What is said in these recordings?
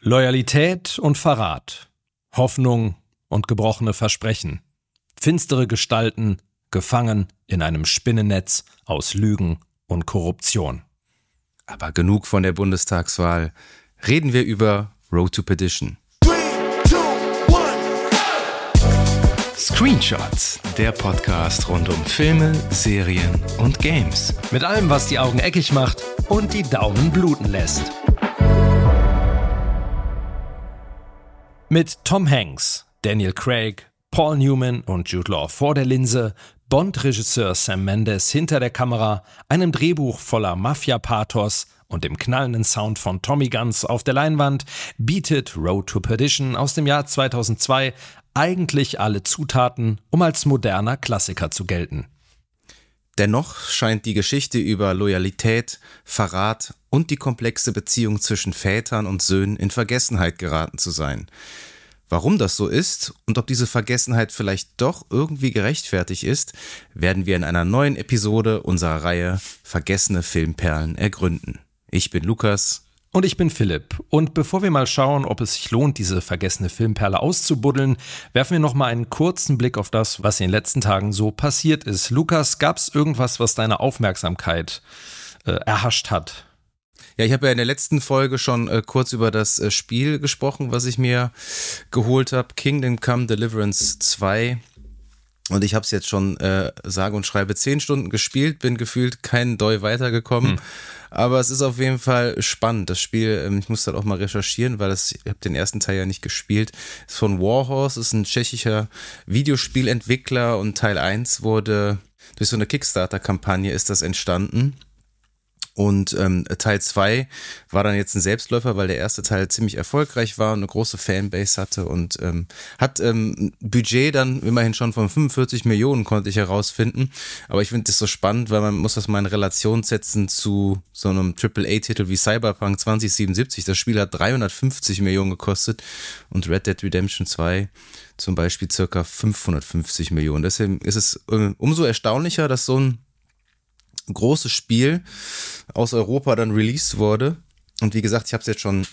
Loyalität und Verrat, Hoffnung und gebrochene Versprechen, finstere Gestalten, gefangen in einem Spinnennetz aus Lügen und Korruption. Aber genug von der Bundestagswahl. Reden wir über Road to Perdition. 3, 2, 1. Screenshots, der Podcast rund um Filme, Serien und Games. Mit allem, was die Augen eckig macht und die Daumen bluten lässt. Mit Tom Hanks, Daniel Craig, Paul Newman und Jude Law vor der Linse, Bond-Regisseur Sam Mendes hinter der Kamera, einem Drehbuch voller Mafia-Pathos und dem knallenden Sound von Tommy Guns auf der Leinwand bietet Road to Perdition aus dem Jahr 2002 eigentlich alle Zutaten, um als moderner Klassiker zu gelten. Dennoch scheint die Geschichte über Loyalität, Verrat und die komplexe Beziehung zwischen Vätern und Söhnen in Vergessenheit geraten zu sein. Warum das so ist und ob diese Vergessenheit vielleicht doch irgendwie gerechtfertigt ist, werden wir in einer neuen Episode unserer Reihe Vergessene Filmperlen ergründen. Ich bin Lukas. Und ich bin Philipp. Und bevor wir mal schauen, ob es sich lohnt, diese vergessene Filmperle auszubuddeln, werfen wir noch mal einen kurzen Blick auf das, was in den letzten Tagen so passiert ist. Lukas, gab es irgendwas, was deine Aufmerksamkeit erhascht hat? Ja, ich habe ja in der letzten Folge schon kurz über das Spiel gesprochen, was ich mir geholt habe. Kingdom Come Deliverance 2. Und ich habe es jetzt schon sage und schreibe 10 Stunden gespielt, bin gefühlt keinen Doi weitergekommen. Aber es ist auf jeden Fall spannend. Das Spiel, ich muss das auch mal recherchieren, weil ich habe den ersten Teil ja nicht gespielt. Ist von Warhorse, ist ein tschechischer Videospielentwickler und Teil 1 wurde durch so eine Kickstarter-Kampagne ist das entstanden. Und Teil 2 war dann jetzt ein Selbstläufer, weil der erste Teil ziemlich erfolgreich war und eine große Fanbase hatte und hat Budget dann immerhin schon von 45 Millionen, konnte ich herausfinden. Aber ich finde das so spannend, weil man muss das mal in Relation setzen zu so einem AAA-Titel wie Cyberpunk 2077. Das Spiel hat 350 Millionen gekostet und Red Dead Redemption 2 zum Beispiel circa 550 Millionen. Deswegen ist es umso erstaunlicher, dass so ein großes Spiel aus Europa dann released wurde. Und wie gesagt, ich habe es jetzt schon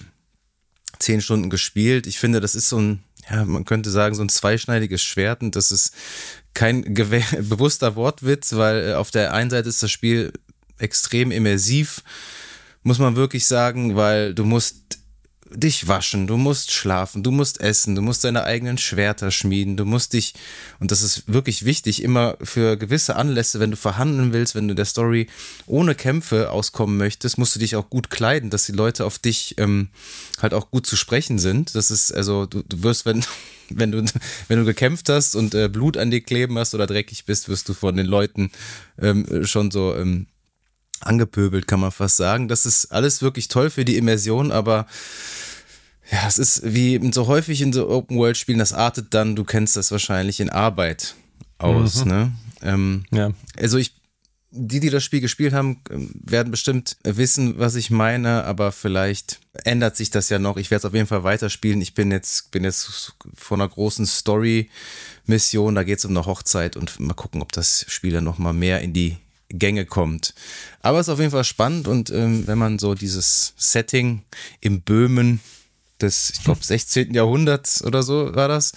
10 Stunden gespielt. Ich finde, das ist so ein, ja, man könnte sagen, so ein zweischneidiges Schwert. Und das ist kein bewusster Wortwitz, weil auf der einen Seite ist das Spiel extrem immersiv, muss man wirklich sagen, weil du musst dich waschen, du musst schlafen, du musst essen, du musst deine eigenen Schwerter schmieden, du musst dich, und das ist wirklich wichtig, immer für gewisse Anlässe, wenn du verhandeln willst, wenn du der Story ohne Kämpfe auskommen möchtest, musst du dich auch gut kleiden, dass die Leute auf dich halt auch gut zu sprechen sind. Das ist, also du wirst, wenn du gekämpft hast und Blut an dir kleben hast oder dreckig bist, wirst du von den Leuten schon so angepöbelt, kann man fast sagen. Das ist alles wirklich toll für die Immersion, aber ja, es ist wie so häufig in so Open-World-Spielen, das artet dann, du kennst das wahrscheinlich, in Arbeit aus, ne? Ja. Also die das Spiel gespielt haben, werden bestimmt wissen, was ich meine, aber vielleicht ändert sich das ja noch. Ich werde es auf jeden Fall weiterspielen. Ich bin jetzt vor einer großen Story-Mission, da geht es um eine Hochzeit und mal gucken, ob das Spiel dann noch mal mehr in die Gänge kommt. Aber es ist auf jeden Fall spannend und wenn man so dieses Setting im Böhmen des, ich glaube, 16. Jahrhunderts oder so war das,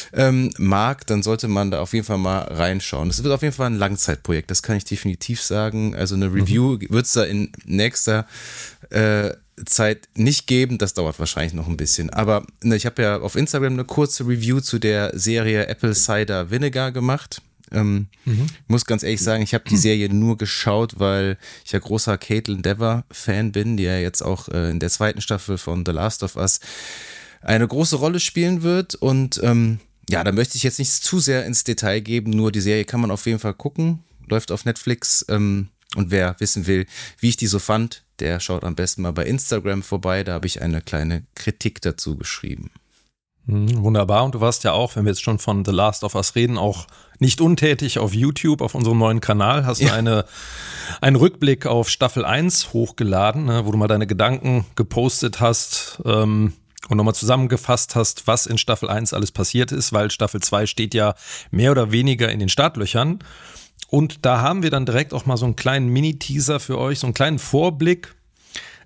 mag, dann sollte man da auf jeden Fall mal reinschauen. Das wird auf jeden Fall ein Langzeitprojekt, das kann ich definitiv sagen. Also eine Review wird es da in nächster Zeit nicht geben, das dauert wahrscheinlich noch ein bisschen. Aber ich habe ja auf Instagram eine kurze Review zu der Serie Apple Cider Vinegar gemacht. Muss ganz ehrlich sagen, ich habe die Serie nur geschaut, weil ich ja großer Caitlin Dever-Fan bin, die ja jetzt auch in der 2. Staffel von The Last of Us eine große Rolle spielen wird. Und ja, da möchte ich jetzt nicht zu sehr ins Detail geben, nur die Serie kann man auf jeden Fall gucken, läuft auf Netflix. Und wer wissen will, wie ich die so fand, der schaut am besten mal bei Instagram vorbei, da habe ich eine kleine Kritik dazu geschrieben. Wunderbar. Und du warst ja auch, wenn wir jetzt schon von The Last of Us reden, auch nicht untätig auf YouTube, auf unserem neuen Kanal. Hast du einen Rückblick auf Staffel 1 hochgeladen, ne, wo du mal deine Gedanken gepostet hast und nochmal zusammengefasst hast, was in Staffel 1 alles passiert ist, weil Staffel 2 steht ja mehr oder weniger in den Startlöchern. Und da haben wir dann direkt auch mal so einen kleinen Mini-Teaser für euch, so einen kleinen Vorblick.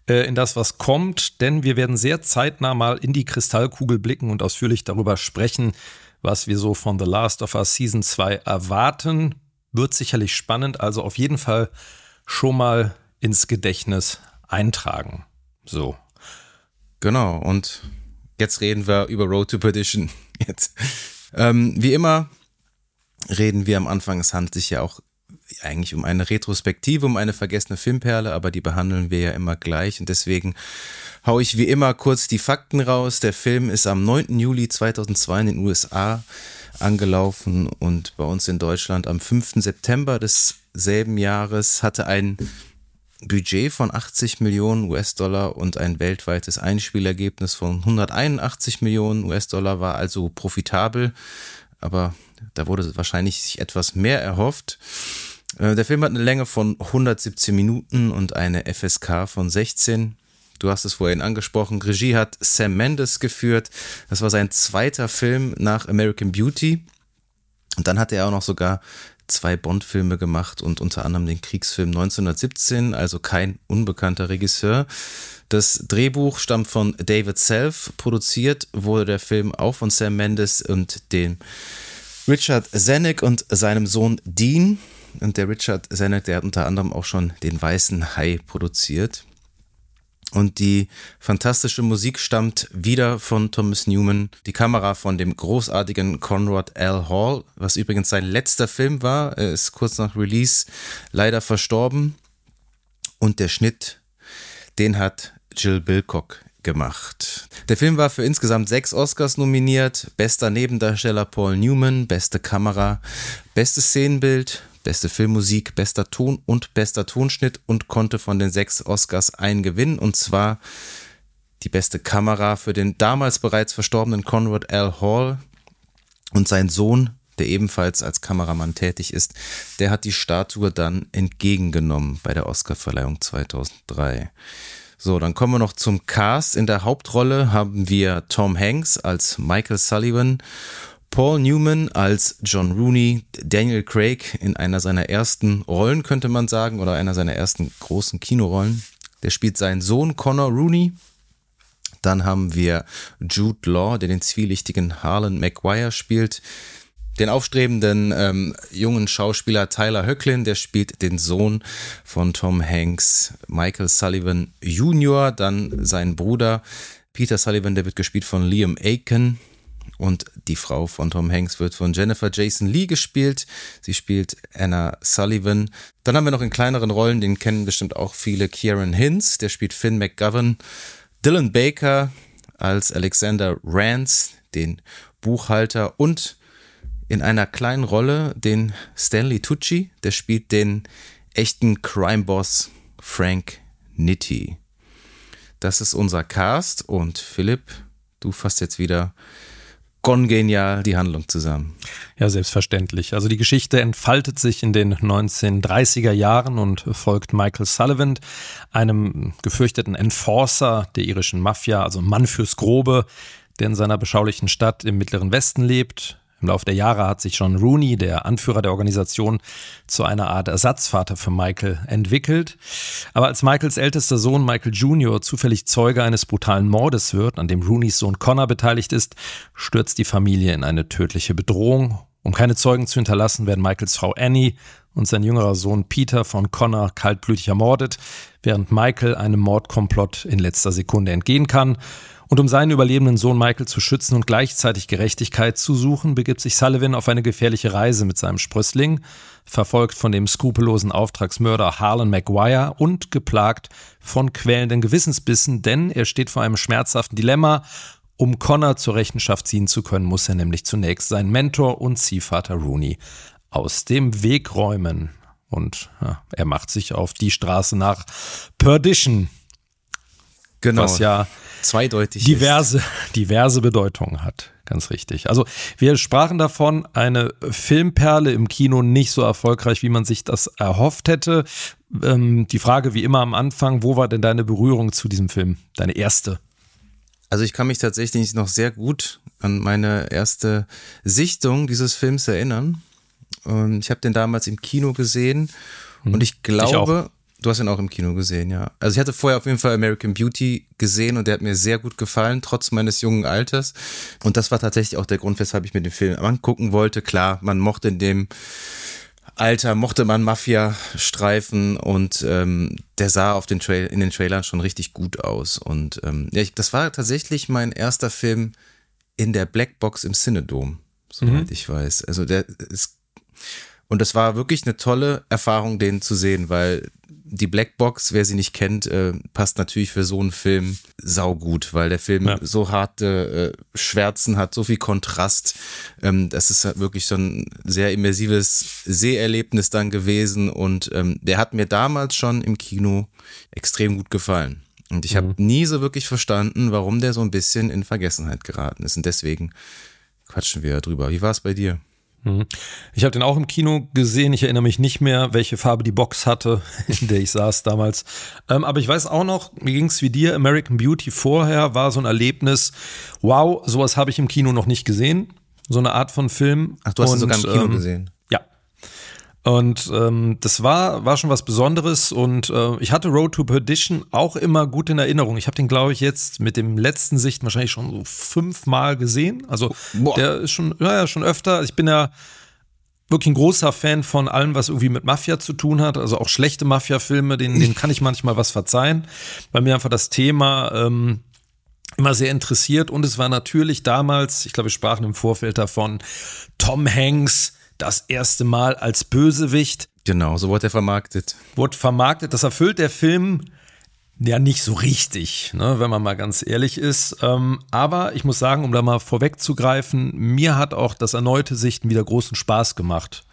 in das, was kommt, denn wir werden sehr zeitnah mal in die Kristallkugel blicken und ausführlich darüber sprechen, was wir so von The Last of Us Season 2 erwarten. Wird sicherlich spannend, also auf jeden Fall schon mal ins Gedächtnis eintragen. So. Genau, und jetzt reden wir über Road to Perdition. Jetzt. Wie immer reden wir am Anfang, es handelt sich ja auch eigentlich um eine Retrospektive, um eine vergessene Filmperle, aber die behandeln wir ja immer gleich und deswegen hau ich wie immer kurz die Fakten raus. Der Film ist am 9. Juli 2002 in den USA angelaufen und bei uns in Deutschland am 5. September desselben Jahres, hatte ein Budget von 80 Millionen US-Dollar und ein weltweites Einspielergebnis von 181 Millionen US-Dollar, war also profitabel, aber da wurde wahrscheinlich sich etwas mehr erhofft. Der Film hat eine Länge von 117 Minuten und eine FSK von 16. Du hast es vorhin angesprochen, Regie hat Sam Mendes geführt. Das war sein zweiter Film nach American Beauty. Und dann hat er auch noch sogar 2 Bond-Filme gemacht und unter anderem den Kriegsfilm 1917, also kein unbekannter Regisseur. Das Drehbuch stammt von David Self, produziert wurde der Film auch von Sam Mendes und dem Richard Zanuck und seinem Sohn Dean. Und der Richard Zanuck, der hat unter anderem auch schon den Weißen Hai produziert. Und die fantastische Musik stammt wieder von Thomas Newman. Die Kamera von dem großartigen Conrad L. Hall, was übrigens sein letzter Film war. Er ist kurz nach Release leider verstorben. Und der Schnitt, den hat Jill Bilcock gemacht. Der Film war für insgesamt 6 Oscars nominiert. Bester Nebendarsteller Paul Newman, beste Kamera, bestes Szenenbild, beste Filmmusik, bester Ton und bester Tonschnitt und konnte von den 6 Oscars einen gewinnen, und zwar die beste Kamera für den damals bereits verstorbenen Conrad L. Hall, und sein Sohn, der ebenfalls als Kameramann tätig ist, der hat die Statue dann entgegengenommen bei der Oscarverleihung 2003. So, dann kommen wir noch zum Cast. In der Hauptrolle haben wir Tom Hanks als Michael Sullivan, Paul Newman als John Rooney, Daniel Craig in einer seiner ersten Rollen, könnte man sagen, oder einer seiner ersten großen Kinorollen. Der spielt seinen Sohn Connor Rooney. Dann haben wir Jude Law, der den zwielichtigen Harlan Maguire spielt. Den aufstrebenden jungen Schauspieler Tyler Hoechlin, der spielt den Sohn von Tom Hanks, Michael Sullivan Jr., dann seinen Bruder Peter Sullivan, der wird gespielt von Liam Aiken, und die Frau von Tom Hanks wird von Jennifer Jason Leigh gespielt. Sie spielt Anna Sullivan. Dann haben wir noch in kleineren Rollen, den kennen bestimmt auch viele, Kieran Hinz, der spielt Finn McGovern, Dylan Baker als Alexander Rance, den Buchhalter, und in einer kleinen Rolle den Stanley Tucci, der spielt den echten Crime-Boss Frank Nitti. Das ist unser Cast, und Philipp, du fasst jetzt wieder genial die Handlung zusammen. Ja, selbstverständlich. Also die Geschichte entfaltet sich in den 1930er Jahren und folgt Michael Sullivan, einem gefürchteten Enforcer der irischen Mafia, also Mann fürs Grobe, der in seiner beschaulichen Stadt im Mittleren Westen lebt. Im Laufe der Jahre hat sich John Rooney, der Anführer der Organisation, zu einer Art Ersatzvater für Michael entwickelt. Aber als Michaels ältester Sohn Michael Jr. zufällig Zeuge eines brutalen Mordes wird, an dem Rooneys Sohn Connor beteiligt ist, stürzt die Familie in eine tödliche Bedrohung. Um keine Zeugen zu hinterlassen, werden Michaels Frau Annie und sein jüngerer Sohn Peter von Connor kaltblütig ermordet, während Michael einem Mordkomplott in letzter Sekunde entgehen kann. Und um seinen überlebenden Sohn Michael zu schützen und gleichzeitig Gerechtigkeit zu suchen, begibt sich Sullivan auf eine gefährliche Reise mit seinem Sprössling, verfolgt von dem skrupellosen Auftragsmörder Harlan Maguire und geplagt von quälenden Gewissensbissen, denn er steht vor einem schmerzhaften Dilemma. Um Connor zur Rechenschaft ziehen zu können, muss er nämlich zunächst seinen Mentor und Ziehvater Rooney aus dem Weg räumen. Und ja, er macht sich auf die Straße nach Perdition. Genau. Was ja zweideutig diverse Bedeutungen hat. Ganz richtig. Also wir sprachen davon, eine Filmperle im Kino, nicht so erfolgreich, wie man sich das erhofft hätte. Die Frage wie immer am Anfang, wo war denn deine Berührung zu diesem Film? Deine erste? Also ich kann mich tatsächlich noch sehr gut an meine erste Sichtung dieses Films erinnern. Ich habe den damals im Kino gesehen und ich glaube, Du hast ihn auch im Kino gesehen, ja. Also ich hatte vorher auf jeden Fall American Beauty gesehen und der hat mir sehr gut gefallen, trotz meines jungen Alters. Und das war tatsächlich auch der Grund, weshalb ich mir den Film angucken wollte. Klar, man mochte in dem Alter, Mafia-Streifen und der sah auf in den Trailern schon richtig gut aus. Und das war tatsächlich mein erster Film in der Blackbox im Cinedom, soweit ich weiß. Also und das war wirklich eine tolle Erfahrung, den zu sehen, weil die Blackbox, wer sie nicht kennt, passt natürlich für so einen Film saugut, weil der Film so harte Schwärzen hat, so viel Kontrast. Das ist halt wirklich so ein sehr immersives Seherlebnis dann gewesen und der hat mir damals schon im Kino extrem gut gefallen. Und ich habe nie so wirklich verstanden, warum der so ein bisschen in Vergessenheit geraten ist. Und deswegen quatschen wir drüber. Wie war es bei dir? Ich habe den auch im Kino gesehen. Ich erinnere mich nicht mehr, welche Farbe die Box hatte, in der ich saß damals. Aber ich weiß auch noch, mir ging es wie dir, American Beauty vorher war so ein Erlebnis. Wow, sowas habe ich im Kino noch nicht gesehen. So eine Art von Film. Ach, du hast ihn sogar im Kino gesehen? Ja. Und das war schon was Besonderes. Und ich hatte Road to Perdition auch immer gut in Erinnerung. Ich habe den, glaube ich, jetzt mit dem letzten Sicht wahrscheinlich schon so 5-mal gesehen. Also der ist schon öfter. Ich bin ja wirklich ein großer Fan von allem, was irgendwie mit Mafia zu tun hat. Also auch schlechte Mafia-Filme, denen kann ich manchmal was verzeihen, weil mir einfach das Thema immer sehr interessiert. Und es war natürlich damals, ich glaube, wir sprachen im Vorfeld davon, Tom Hanks das erste Mal als Bösewicht. Genau, so wurde er vermarktet. Das erfüllt der Film ja nicht so richtig, ne, wenn man mal ganz ehrlich ist. Aber ich muss sagen, um da mal vorwegzugreifen, mir hat auch das erneute Sichten wieder großen Spaß gemacht.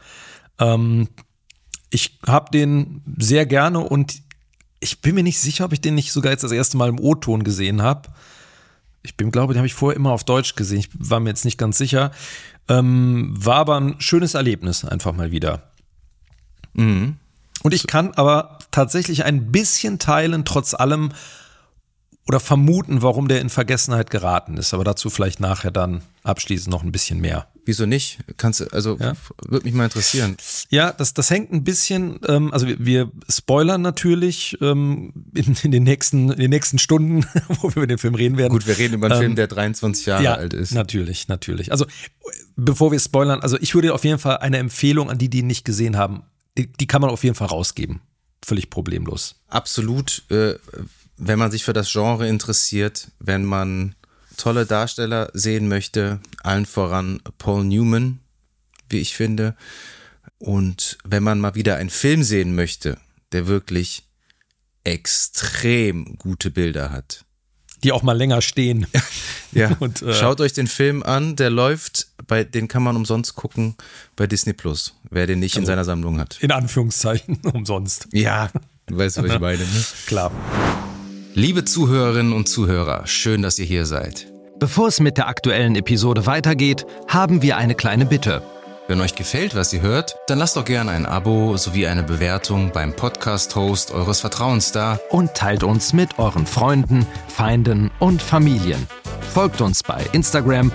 Ich habe den sehr gerne und ich bin mir nicht sicher, ob ich den nicht sogar jetzt das erste Mal im O-Ton gesehen habe. Den habe ich vorher immer auf Deutsch gesehen. Ich war mir jetzt nicht ganz sicher. War aber ein schönes Erlebnis einfach mal wieder. Und ich kann aber tatsächlich ein bisschen teilen, trotz allem, oder vermuten, warum der in Vergessenheit geraten ist. Aber dazu vielleicht nachher dann abschließend noch ein bisschen mehr. Wieso nicht? Würde mich mal interessieren. Ja, das hängt ein bisschen, also wir spoilern natürlich in den nächsten Stunden, wo wir über den Film reden werden. Gut, wir reden über einen Film, der 23 Jahre alt ist. Natürlich. Also bevor wir spoilern, also ich würde auf jeden Fall eine Empfehlung an die ihn nicht gesehen haben, die kann man auf jeden Fall rausgeben. Völlig problemlos. Absolut, wenn man sich für das Genre interessiert, wenn man tolle Darsteller sehen möchte, allen voran Paul Newman, wie ich finde. Und wenn man mal wieder einen Film sehen möchte, der wirklich extrem gute Bilder hat. Die auch mal länger stehen. Ja, und, schaut euch den Film an, der läuft, den kann man umsonst gucken bei Disney+, wer den nicht in seiner Sammlung hat. In Anführungszeichen umsonst. Ja, du weißt, was ich meine. Ne? Klar. Liebe Zuhörerinnen und Zuhörer, schön, dass ihr hier seid. Bevor es mit der aktuellen Episode weitergeht, haben wir eine kleine Bitte. Wenn euch gefällt, was ihr hört, dann lasst doch gerne ein Abo sowie eine Bewertung beim Podcast-Host eures Vertrauens da. Und teilt uns mit euren Freunden, Feinden und Familien. Folgt uns bei Instagram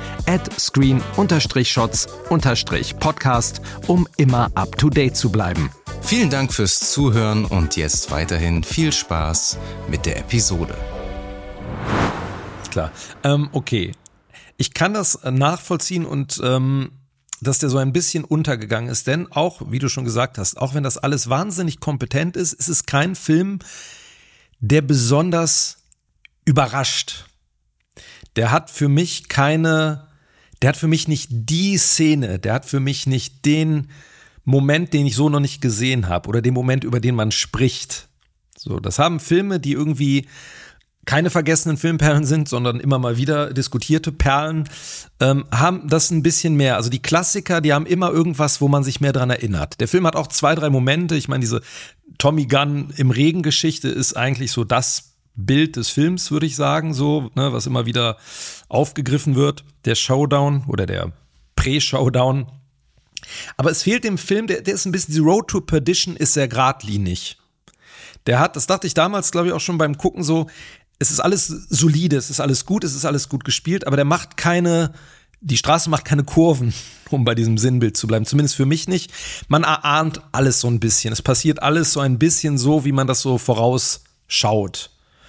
@screen_shots_podcast, um immer up to date zu bleiben. Vielen Dank fürs Zuhören und jetzt weiterhin viel Spaß mit der Episode. Klar. Okay. Ich kann das nachvollziehen und dass der so ein bisschen untergegangen ist, denn auch, wie du schon gesagt hast, auch wenn das alles wahnsinnig kompetent ist, ist es kein Film, der besonders überrascht. Der hat für mich nicht die Szene, der hat für mich nicht den Moment, den ich so noch nicht gesehen habe oder den Moment, über den man spricht. So, das haben Filme, die irgendwie keine vergessenen Filmperlen sind, sondern immer mal wieder diskutierte Perlen, haben das ein bisschen mehr. Also die Klassiker, die haben immer irgendwas, wo man sich mehr dran erinnert. Der Film hat auch 2, 3 Momente. Ich meine, diese Tommy Gunn im Regen-Geschichte ist eigentlich so das Bild des Films, würde ich sagen, so, ne, was immer wieder aufgegriffen wird. Der Showdown oder der Prä-Showdown. Aber es fehlt dem Film, der ist ein bisschen, die Road to Perdition ist sehr geradlinig. Das dachte ich damals, glaube ich, auch schon beim Gucken so, es ist alles solide, es ist alles gut gespielt, aber der macht keine die Straße macht keine Kurven, um bei diesem Sinnbild zu bleiben. Zumindest für mich nicht. Man erahnt alles so ein bisschen. Es passiert alles so ein bisschen so, wie man das so vorausschaut.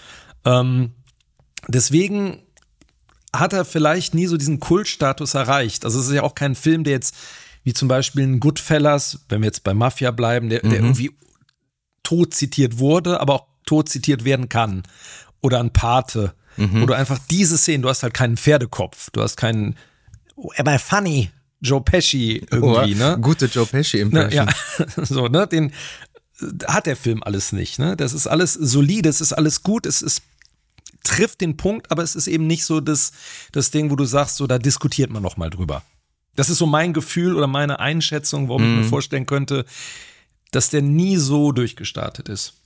Deswegen hat er vielleicht nie so diesen Kultstatus erreicht. Also es ist ja auch kein Film, der jetzt, wie zum Beispiel ein Goodfellas, wenn wir jetzt bei Mafia bleiben, der irgendwie tot zitiert wurde, aber auch tot zitiert werden kann. Oder ein Pate. Wo du einfach diese Szenen, du hast halt keinen Pferdekopf, du hast keinen am I funny? Joe Pesci irgendwie, ne? Gute Joe Pesci-Impression. Ja, so, ne? Den hat der Film alles nicht, ne? Das ist alles solide, es ist alles gut, es trifft den Punkt, aber es ist eben nicht so das Ding, wo du sagst, so, da diskutiert man noch mal drüber. Das ist so mein Gefühl oder meine Einschätzung, warum ich mir vorstellen könnte, dass der nie so durchgestartet ist.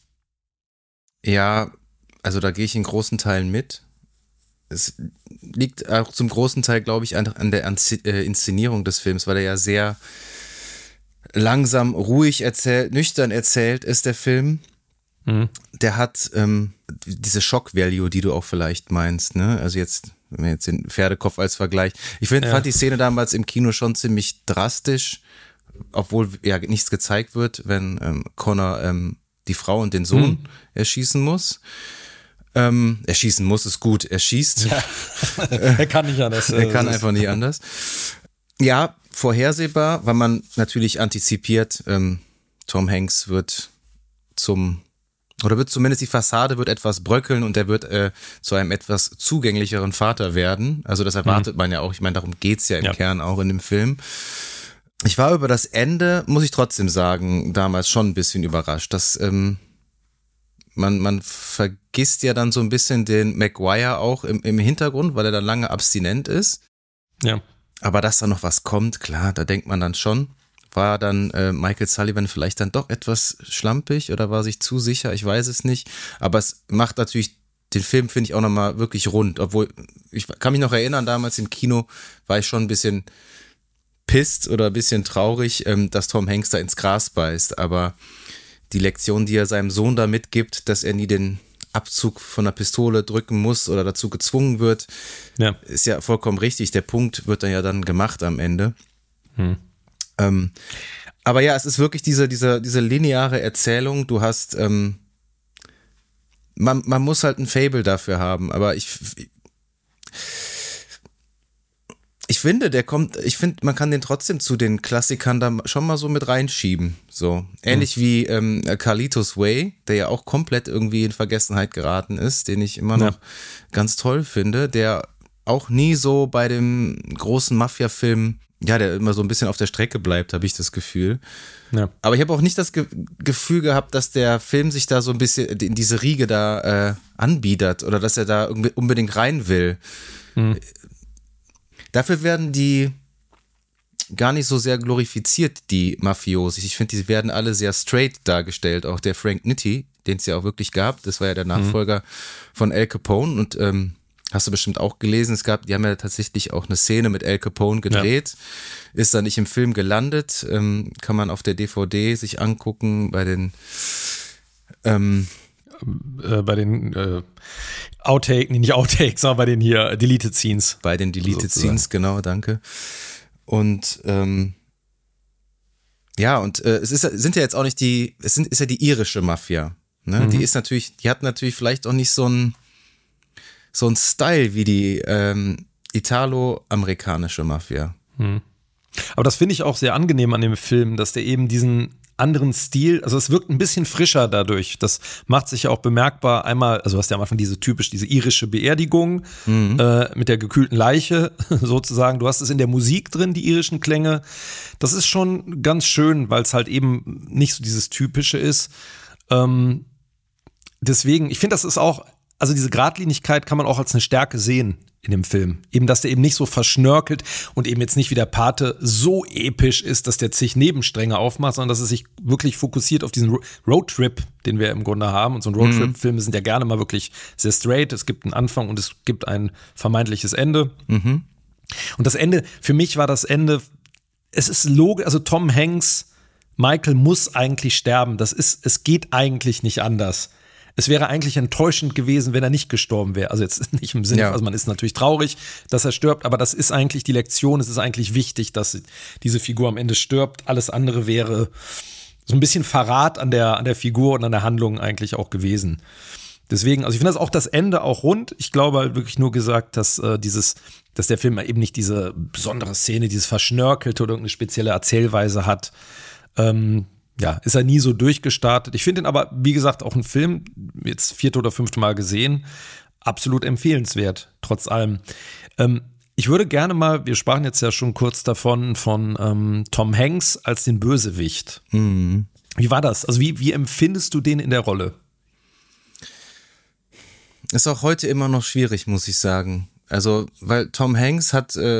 Ja, also da gehe ich in großen Teilen mit. Es liegt auch zum großen Teil, glaube ich, an der Inszenierung des Films, weil er ja sehr langsam, ruhig erzählt, nüchtern erzählt ist, der Film. Der hat diese Shock-Value, die du auch vielleicht meinst, ne? Also jetzt, wenn wir jetzt den Pferdekopf als Vergleich. Ich fand die Szene damals im Kino schon ziemlich drastisch, obwohl ja nichts gezeigt wird, wenn Connor die Frau und den Sohn erschießen muss. Erschießen muss ist gut, er schießt. Ja. Er kann nicht anders. Er kann einfach nicht anders. Ja, vorhersehbar, weil man natürlich antizipiert, Tom Hanks wird zumindest die Fassade wird etwas bröckeln und er wird zu einem etwas zugänglicheren Vater werden. Also das erwartet man ja auch. Ich meine, darum geht's ja im Kern auch in dem Film. Ich war über das Ende, muss ich trotzdem sagen, damals schon ein bisschen überrascht, dass man vergisst ja dann so ein bisschen den Maguire auch im Hintergrund, weil er dann lange abstinent ist. Ja. Aber dass da noch was kommt, klar, da denkt man dann schon. War dann Michael Sullivan vielleicht dann doch etwas schlampig oder war sich zu sicher? Ich weiß es nicht. Aber es macht natürlich den Film, finde ich, auch nochmal wirklich rund. Obwohl, ich kann mich noch erinnern, damals im Kino war ich schon ein bisschen pisst oder ein bisschen traurig, dass Tom Hanks da ins Gras beißt. Aber die Lektion, die er seinem Sohn da mitgibt, dass er nie den Abzug von der Pistole drücken muss oder dazu gezwungen wird, ist ja vollkommen richtig. Der Punkt wird dann ja dann gemacht am Ende. Aber ja, es ist wirklich diese lineare Erzählung. Du hast, man muss halt ein Faible dafür haben, aber ich finde, man kann den trotzdem zu den Klassikern da schon mal so mit reinschieben. So. Ähnlich wie Carlitos Way, der ja auch komplett irgendwie in Vergessenheit geraten ist, den ich immer noch ganz toll finde, der auch nie so bei dem großen Mafia-Film, ja, der immer so ein bisschen auf der Strecke bleibt, habe ich das Gefühl. Ja. Aber ich habe auch nicht das Gefühl gehabt, dass der Film sich da so ein bisschen in diese Riege da anbietet oder dass er da unbedingt rein will. Dafür werden die gar nicht so sehr glorifiziert, die Mafiosi. Ich finde, die werden alle sehr straight dargestellt. Auch der Frank Nitti, den es ja auch wirklich gab, das war ja der Nachfolger von Al Capone und hast du bestimmt auch gelesen, die haben ja tatsächlich auch eine Szene mit Al Capone gedreht, ist dann nicht im Film gelandet, kann man auf der DVD sich angucken bei den nicht Outtakes, sondern bei den hier Deleted Scenes. Bei den Deleted Scenes, genau, danke. Und es ist ja jetzt auch nicht ist ja die irische Mafia, ne? Die hat natürlich vielleicht auch nicht so ein Style wie die italo-amerikanische Mafia. Aber das finde ich auch sehr angenehm an dem Film, dass der eben diesen anderen Stil, also es wirkt ein bisschen frischer dadurch. Das macht sich ja auch bemerkbar. Einmal, also du hast ja am Anfang diese irische Beerdigung mit der gekühlten Leiche sozusagen. Du hast es in der Musik drin, die irischen Klänge. Das ist schon ganz schön, weil es halt eben nicht so dieses Typische ist. Deswegen, ich finde, das ist auch, also diese Geradlinigkeit kann man auch als eine Stärke sehen in dem Film. Eben, dass der eben nicht so verschnörkelt und eben jetzt nicht wie der Pate so episch ist, dass der zig Nebenstränge aufmacht, sondern dass es sich wirklich fokussiert auf diesen Roadtrip, den wir im Grunde haben. Und so ein Roadtrip-Filme sind ja gerne mal wirklich sehr straight. Es gibt einen Anfang und es gibt ein vermeintliches Ende. Und das Ende, für mich war das Ende, es ist logisch, also Tom Hanks, Michael muss eigentlich sterben. Es geht eigentlich nicht anders. es wäre eigentlich enttäuschend gewesen, wenn er nicht gestorben wäre. Also jetzt nicht im Sinne, also man ist natürlich traurig, dass er stirbt, aber das ist eigentlich die Lektion. Es ist eigentlich wichtig, dass diese Figur am Ende stirbt. Alles andere wäre so ein bisschen Verrat an der Figur und an der Handlung eigentlich auch gewesen. Deswegen, also ich finde das Ende auch rund. Ich glaube halt wirklich nur gesagt, dass der Film eben nicht diese besondere Szene, dieses Verschnörkelte oder irgendeine spezielle Erzählweise hat. Ist er nie so durchgestartet. Ich finde ihn aber, wie gesagt, auch ein Film, jetzt 4. oder 5. Mal gesehen, absolut empfehlenswert, trotz allem. Ich würde gerne mal, wir sprachen jetzt ja schon kurz davon, von Tom Hanks als den Bösewicht. Mhm. Wie war das? Also wie empfindest du den in der Rolle? Ist auch heute immer noch schwierig, muss ich sagen. Also, weil Tom Hanks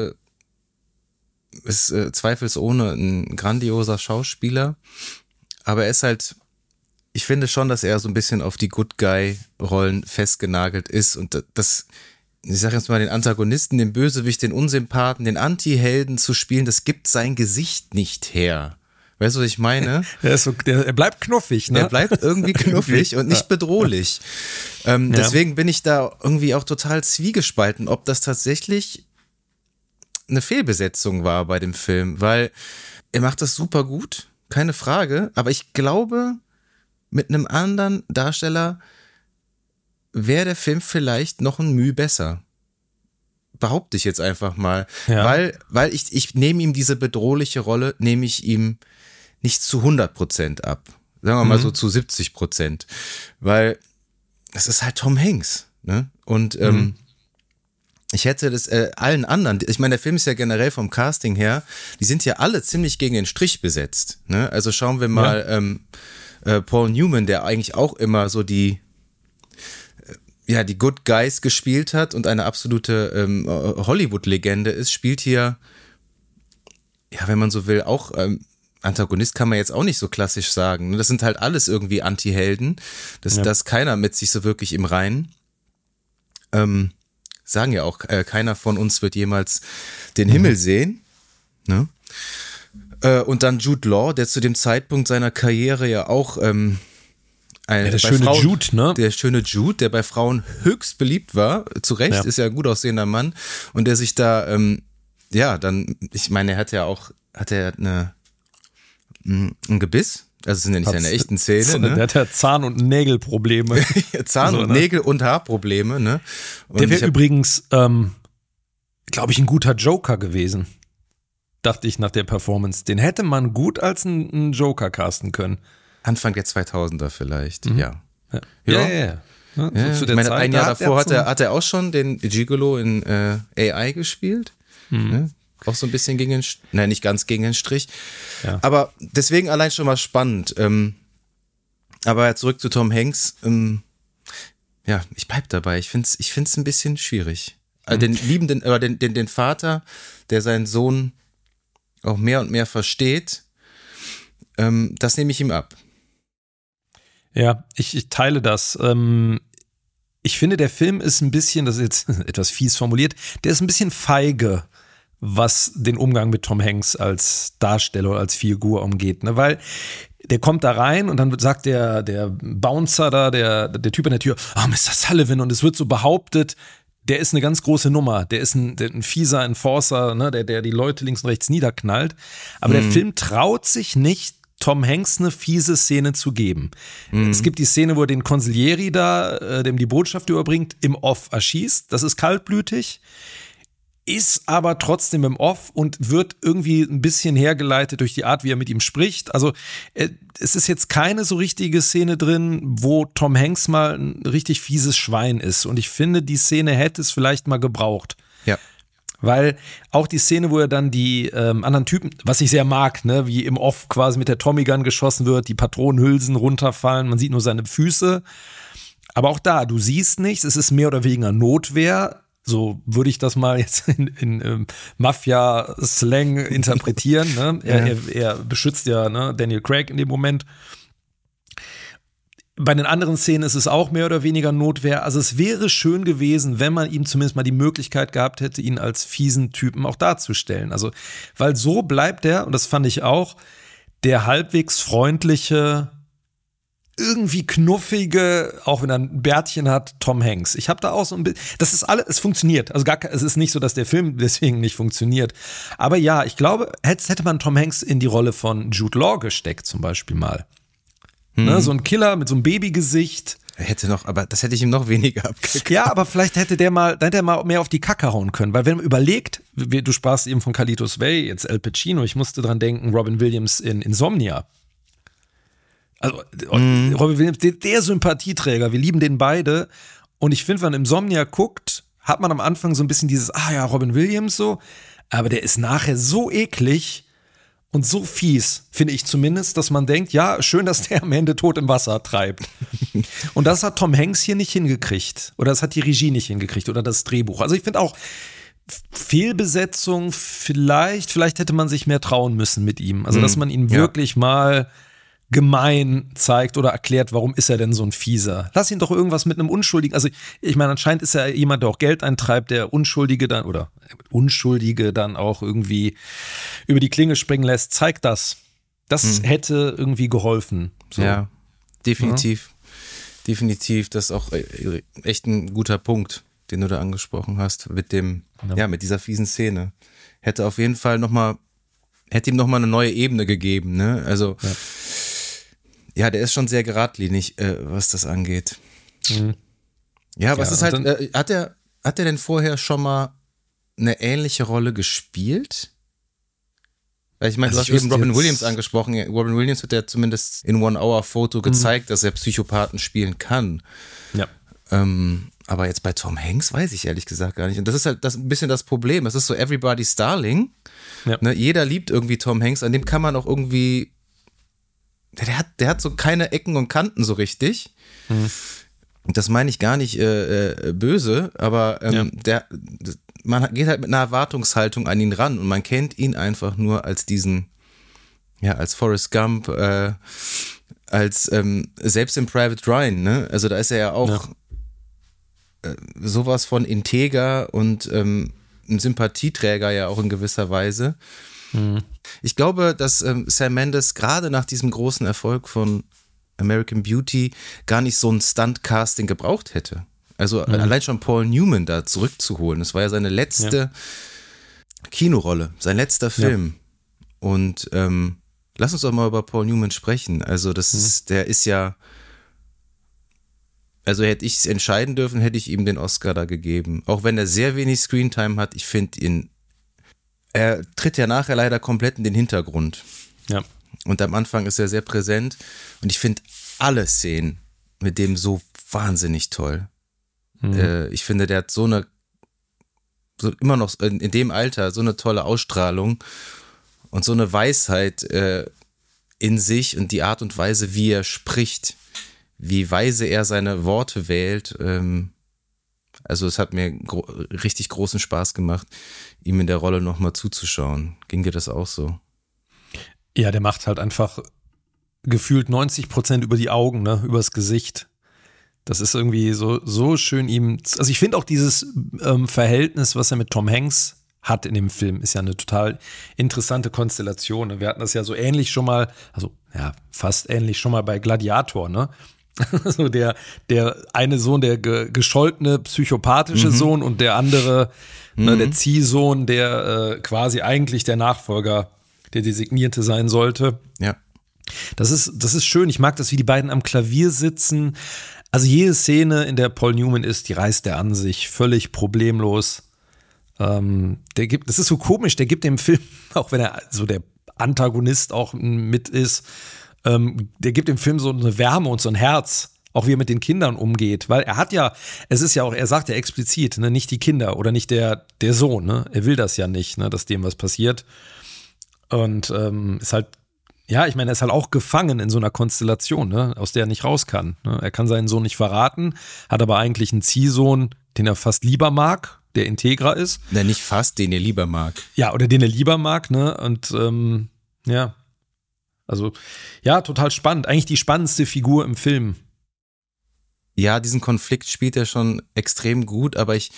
ist zweifelsohne ein grandioser Schauspieler, aber er ist halt, ich finde schon, dass er so ein bisschen auf die Good Guy-Rollen festgenagelt ist und das, ich sag jetzt mal, den Antagonisten, den Bösewicht, den Unsympathen, den Anti-Helden zu spielen, das gibt sein Gesicht nicht her. Weißt du, was ich meine? Er bleibt knuffig, ne? Er bleibt irgendwie knuffig und nicht bedrohlich. Deswegen bin ich da irgendwie auch total zwiegespalten, ob das tatsächlich eine Fehlbesetzung war bei dem Film, weil er macht das super gut, keine Frage, aber ich glaube, mit einem anderen Darsteller wäre der Film vielleicht noch ein Mühe besser. Behaupte ich jetzt einfach mal. Ja. Weil ich nehme ihm diese bedrohliche Rolle, nehme ich ihm nicht zu 100% ab. Sagen wir mal so zu 70%. Weil es ist halt Tom Hanks. Ne? Und ich hätte das allen anderen, ich meine, der Film ist ja generell vom Casting her, die sind ja alle ziemlich gegen den Strich besetzt. Ne? Also schauen wir mal Paul Newman, der eigentlich auch immer so die Good Guys gespielt hat und eine absolute Hollywood-Legende ist, spielt hier, wenn man so will, auch Antagonist kann man jetzt auch nicht so klassisch sagen. Das sind halt alles irgendwie Anti-Helden. Da ist keiner mit sich so wirklich im Reinen. Sagen ja auch, keiner von uns wird jemals den Himmel sehen. Ne? Und dann Jude Law, der zu dem Zeitpunkt seiner Karriere ja auch der schöne Jude, der bei Frauen höchst beliebt war, zu Recht, ist ja ein gut aussehender Mann und der sich da, ich meine, er hat ein Gebiss, also es sind ja nicht seine echten Zähne. Ne? Der hat ja Zahn- und Nägelprobleme. Nägel- und Haarprobleme. Ne? Und der wäre übrigens, glaube ich, ein guter Joker gewesen, dachte ich nach der Performance. Den hätte man gut als einen Joker casten können. Anfang der 2000er vielleicht, ja. Ja. So ich meine, ein Jahr davor hat er auch schon den Gigolo in AI gespielt. Ne? Auch so ein bisschen gegen den, nicht ganz gegen den Strich. Ja. Aber deswegen allein schon mal spannend. Aber zurück zu Tom Hanks. Ich bleib dabei. Ich find's ein bisschen schwierig. Also den liebenden, oder den Vater, der seinen Sohn auch mehr und mehr versteht, das nehme ich ihm ab. Ja, ich teile das. Ich finde, der Film ist ein bisschen, das ist jetzt etwas fies formuliert, der ist ein bisschen feige, was den Umgang mit Tom Hanks als Darsteller oder als Figur umgeht. Ne? Weil der kommt da rein und dann sagt der Bouncer da, der Typ an der Tür, Mr. Sullivan, und es wird so behauptet, der ist eine ganz große Nummer, der ist ein fieser Enforcer, ne? der die Leute links und rechts niederknallt. Aber der Film traut sich nicht, Tom Hanks eine fiese Szene zu geben. Es gibt die Szene, wo er den Consiglieri da, dem die Botschaft überbringt, im Off erschießt. Das ist kaltblütig, ist aber trotzdem im Off und wird irgendwie ein bisschen hergeleitet durch die Art, wie er mit ihm spricht. Also es ist jetzt keine so richtige Szene drin, wo Tom Hanks mal ein richtig fieses Schwein ist. Und ich finde, die Szene hätte es vielleicht mal gebraucht. Ja. Weil auch die Szene, wo er dann die anderen Typen, was ich sehr mag, ne, wie im Off quasi mit der Tommy Gun geschossen wird, die Patronenhülsen runterfallen, man sieht nur seine Füße. Aber auch da, du siehst nichts, es ist mehr oder weniger Notwehr. So würde ich das mal jetzt in Mafia-Slang interpretieren. Ne? Er beschützt ja Daniel Craig in dem Moment. Bei den anderen Szenen ist es auch mehr oder weniger Notwehr. Also es wäre schön gewesen, wenn man ihm zumindest mal die Möglichkeit gehabt hätte, ihn als fiesen Typen auch darzustellen. Also, weil so bleibt er, und das fand ich auch, der halbwegs freundliche, irgendwie knuffige, auch wenn er ein Bärtchen hat, Tom Hanks. Ich habe da auch so ein bisschen, das ist alles, es funktioniert. Also es ist nicht so, dass der Film deswegen nicht funktioniert. Aber ja, ich glaube, hätte man Tom Hanks in die Rolle von Jude Law gesteckt zum Beispiel mal. Ne, so ein Killer mit so einem Babygesicht. Aber das hätte ich ihm noch weniger abgekauft. Ja, aber vielleicht hätte der mal mehr auf die Kacke hauen können. Weil wenn man überlegt, du sprachst eben von Carlitos Way, jetzt Al Pacino, ich musste dran denken, Robin Williams in Insomnia. Also Robin Williams, der Sympathieträger, wir lieben den beide. Und ich finde, wenn man Insomnia guckt, hat man am Anfang so ein bisschen dieses, Robin Williams so. Aber der ist nachher so eklig und so fies, finde ich zumindest, dass man denkt, ja, schön, dass der am Ende tot im Wasser treibt. Und das hat Tom Hanks hier nicht hingekriegt. Oder das hat die Regie nicht hingekriegt oder das Drehbuch. Also ich finde auch, Fehlbesetzung, vielleicht hätte man sich mehr trauen müssen mit ihm. Also dass man ihn wirklich mal gemein zeigt oder erklärt, warum ist er denn so ein Fieser. Lass ihn doch irgendwas mit einem Unschuldigen, also ich meine, anscheinend ist er jemand, der auch Geld eintreibt, der Unschuldige dann auch irgendwie über die Klinge springen lässt. Zeigt das. Das hätte irgendwie geholfen. So. Ja, definitiv. Definitiv, das ist auch echt ein guter Punkt, den du da angesprochen hast, mit mit dieser fiesen Szene. Hätte auf jeden Fall hätte ihm nochmal eine neue Ebene gegeben, ne? Also, ja, der ist schon sehr geradlinig, was das angeht. Ja, aber es ist halt, hat er denn vorher schon mal eine ähnliche Rolle gespielt? Weil ich meine, du hast eben Robin Williams angesprochen. Robin Williams wird ja zumindest in One-Hour-Photo gezeigt, dass er Psychopathen spielen kann. Ja. Aber jetzt bei Tom Hanks weiß ich ehrlich gesagt gar nicht. Und das ist halt ein bisschen das Problem. Das ist so Everybody's Darling. Ja. Ne, jeder liebt irgendwie Tom Hanks. An dem kann man auch irgendwie, der hat so keine Ecken und Kanten so richtig. Und das meine ich gar nicht böse, aber man geht halt mit einer Erwartungshaltung an ihn ran und man kennt ihn einfach nur als als Forrest Gump, als selbst in Private Ryan, ne? Also da ist er ja auch sowas von integer und ein Sympathieträger ja auch in gewisser Weise. Ich glaube, dass Sam Mendes gerade nach diesem großen Erfolg von American Beauty gar nicht so ein Stunt-Casting gebraucht hätte. Also allein schon Paul Newman da zurückzuholen. Das war ja seine letzte Kinorolle, sein letzter Film. Ja. Und lass uns doch mal über Paul Newman sprechen. Also der ist ja, also hätte ich es entscheiden dürfen, hätte ich ihm den Oscar da gegeben. Auch wenn er sehr wenig Screentime hat, ich finde ihn, er tritt ja nachher leider komplett in den Hintergrund. Ja. Und am Anfang ist er sehr präsent und ich finde alle Szenen mit dem so wahnsinnig toll. Ich finde, der hat immer noch in dem Alter so eine tolle Ausstrahlung und so eine Weisheit in sich und die Art und Weise, wie er spricht, wie weise er seine Worte wählt. Also es hat mir richtig großen Spaß gemacht, ihm in der Rolle nochmal zuzuschauen. Ging dir das auch so? Ja, der macht halt einfach gefühlt 90% über die Augen, ne, übers Gesicht. Das ist irgendwie so schön ihm, also ich finde auch dieses Verhältnis, was er mit Tom Hanks hat in dem Film, ist ja eine total interessante Konstellation. Wir hatten das ja so ähnlich schon mal, also ja, fast ähnlich schon mal bei Gladiator, ne? So der eine Sohn, der gescholtene, psychopathische Sohn und der andere, ne, der Ziehsohn, der quasi eigentlich der Nachfolger, der Designierte sein sollte. Ja. Das ist schön. Ich mag das, wie die beiden am Klavier sitzen. Also jede Szene, in der Paul Newman ist, die reißt er an sich völlig problemlos. Das ist so komisch, der gibt dem Film, auch wenn er so der Antagonist auch mit ist, der gibt dem Film so eine Wärme und so ein Herz, auch wie er mit den Kindern umgeht, weil er hat ja, es ist ja auch, er sagt ja explizit, ne, nicht die Kinder oder nicht der Sohn, ne, er will das ja nicht, ne, dass dem was passiert und ist halt, ja, ich meine, er ist halt auch gefangen in so einer Konstellation, ne, aus der er nicht raus kann, ne? Er kann seinen Sohn nicht verraten, hat aber eigentlich einen Ziehsohn, den er fast lieber mag, der integer ist. Na, nicht fast, den er lieber mag. Ja, oder den er lieber mag, ne, und ja, also, ja, total spannend. Eigentlich die spannendste Figur im Film. Ja, diesen Konflikt spielt er schon extrem gut, aber ich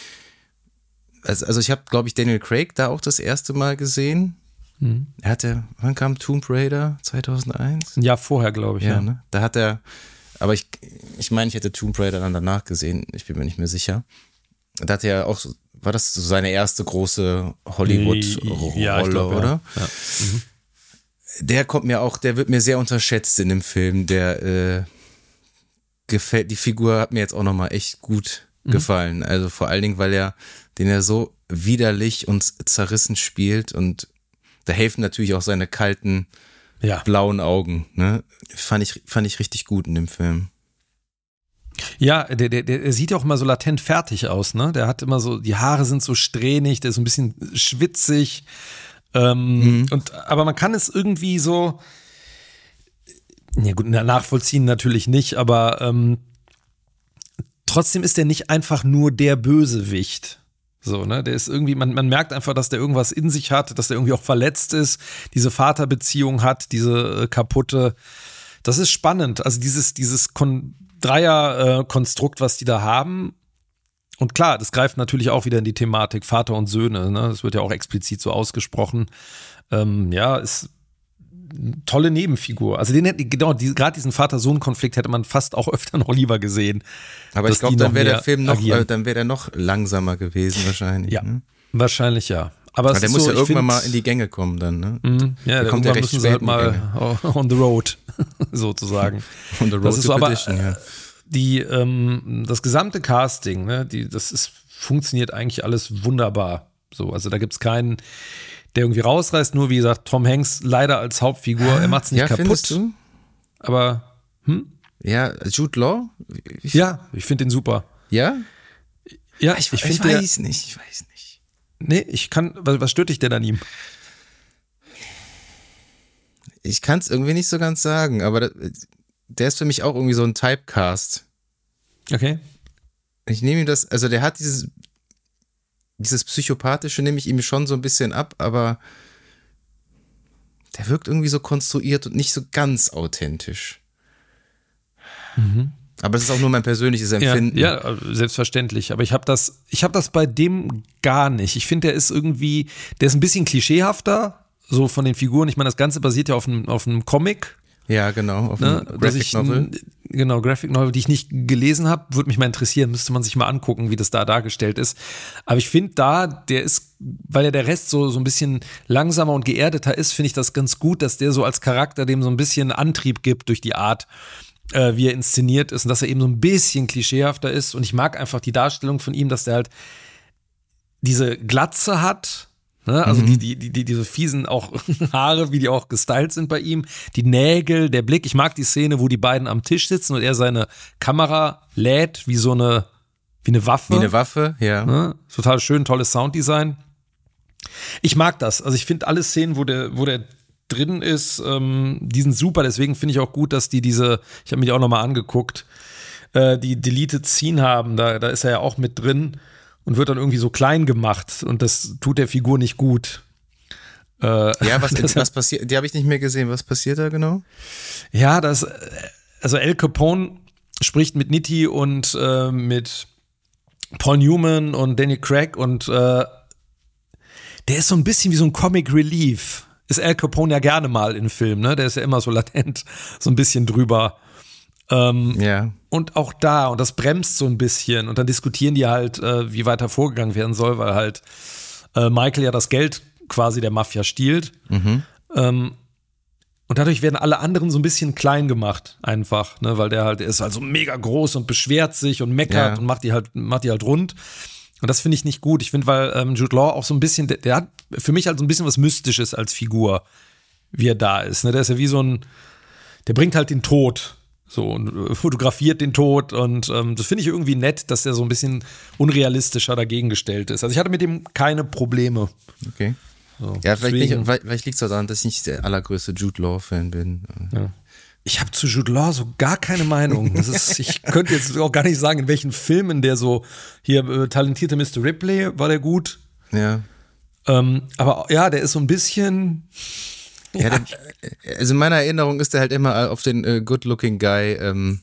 habe, glaube ich, Daniel Craig da auch das erste Mal gesehen. Wann kam Tomb Raider? 2001? Ja, vorher, glaube ich. Ja, ne? Da hat er Aber ich meine, ich hätte Tomb Raider dann danach gesehen. Ich bin mir nicht mehr sicher. Da hatte er auch, war das so seine erste große Hollywood-Rolle, Ja, ich glaub, oder? Ja. Der wird mir sehr unterschätzt in dem Film. Der gefällt, die Figur hat mir jetzt auch nochmal echt gut gefallen. Also vor allen Dingen, weil den er so widerlich und zerrissen spielt und da helfen natürlich auch seine kalten, blauen Augen. Ne? Fand ich richtig gut in dem Film. Ja, der sieht ja auch immer so latent fertig aus, ne? Der hat immer so, die Haare sind so strähnig, der ist so ein bisschen schwitzig. Aber man kann es irgendwie so, ja gut, nachvollziehen natürlich nicht, aber trotzdem ist der nicht einfach nur der Bösewicht. So, ne, der ist irgendwie, man merkt einfach, dass der irgendwas in sich hat, dass der irgendwie auch verletzt ist, diese Vaterbeziehung hat, diese kaputte. Das ist spannend. Also dieses Dreier-Konstrukt, was die da haben. Und klar, das greift natürlich auch wieder in die Thematik Vater und Söhne. Ne? Das wird ja auch explizit so ausgesprochen. Ist eine tolle Nebenfigur. Also gerade diesen Vater-Sohn-Konflikt hätte man fast auch öfter noch lieber gesehen. Aber ich glaube, dann wäre der Film dann wäre der noch langsamer gewesen wahrscheinlich. Ja, ne? Wahrscheinlich ja. Aber der muss ja irgendwann mal in die Gänge kommen dann, ne? Ja, kommt irgendwann müssen sie halt mal on the road, sozusagen. On the road das ist to aber Perdition, ja. Das gesamte Casting, ne, funktioniert eigentlich alles wunderbar. So, also da gibt's keinen, der irgendwie rausreißt, nur wie gesagt, Tom Hanks leider als Hauptfigur, er macht's nicht kaputt. Findest du? Aber, Ja, Jude Law? Ich finde den super. Ja? Ja, ich weiß nicht. Nee, was stört dich denn an ihm? Ich kann es irgendwie nicht so ganz sagen, aber der ist für mich auch irgendwie so ein Typecast. Okay. Ich nehme ihm das, also der hat dieses Psychopathische nehme ich ihm schon so ein bisschen ab, aber der wirkt irgendwie so konstruiert und nicht so ganz authentisch. Aber das ist auch nur mein persönliches Empfinden. Ja, selbstverständlich. Aber ich habe das bei dem gar nicht. Ich finde, der ist ein bisschen klischeehafter, so von den Figuren. Ich meine, das Ganze basiert ja auf einem Comic. Ja, genau, auf einem Graphic Novel. Genau, Graphic Novel, die ich nicht gelesen habe, würde mich mal interessieren, müsste man sich mal angucken, wie das da dargestellt ist. Aber ich finde der ist, weil ja der Rest so ein bisschen langsamer und geerdeter ist, finde ich das ganz gut, dass der so als Charakter dem so ein bisschen Antrieb gibt durch die Art, wie er inszeniert ist und dass er eben so ein bisschen klischeehafter ist. Und ich mag einfach die Darstellung von ihm, dass der halt diese Glatze hat, ne? Also diese fiesen auch Haare, wie die auch gestylt sind bei ihm, die Nägel, der Blick. Ich mag die Szene, wo die beiden am Tisch sitzen und er seine Kamera lädt wie eine Waffe. Wie eine Waffe, ja. Ne? Total schön, tolles Sounddesign. Ich mag das. Also ich finde alle Szenen, wo der drin ist, die sind super, deswegen finde ich auch gut, dass ich habe mir die auch nochmal angeguckt, die Deleted Scene haben, da ist er ja auch mit drin und wird dann irgendwie so klein gemacht und das tut der Figur nicht gut. Was passiert, die habe ich nicht mehr gesehen, was passiert da genau? Ja, also Al Capone spricht mit Nitti und mit Paul Newman und Daniel Craig und der ist so ein bisschen wie so ein Comic Relief. Ist Al Capone ja gerne mal in Filmen, ne? Der ist ja immer so latent, so ein bisschen drüber. Und auch da, und das bremst so ein bisschen. Und dann diskutieren die halt, wie weiter vorgegangen werden soll, weil halt Michael ja das Geld quasi der Mafia stiehlt. Und dadurch werden alle anderen so ein bisschen klein gemacht, einfach, ne? Weil der ist halt so mega groß und beschwert sich und meckert und macht die halt rund. Und das finde ich nicht gut. Ich finde, weil Jude Law auch so ein bisschen, der hat für mich halt so ein bisschen was Mystisches als Figur, wie er da ist. Ne? Der ist ja wie der bringt halt den Tod so und fotografiert den Tod. Und das finde ich irgendwie nett, dass der so ein bisschen unrealistischer dagegen gestellt ist. Also ich hatte mit dem keine Probleme. Okay. So, ja, vielleicht liegt es daran, dass ich nicht der allergrößte Jude Law-Fan bin. Ja. Ich habe zu Jude Law so gar keine Meinung. Ich könnte jetzt auch gar nicht sagen, in welchen Filmen der so, hier talentierte Mr. Ripley, war der gut. Ja. Aber ja, der ist so ein bisschen. Ja. Also in meiner Erinnerung ist der halt immer auf den Good-Looking Guy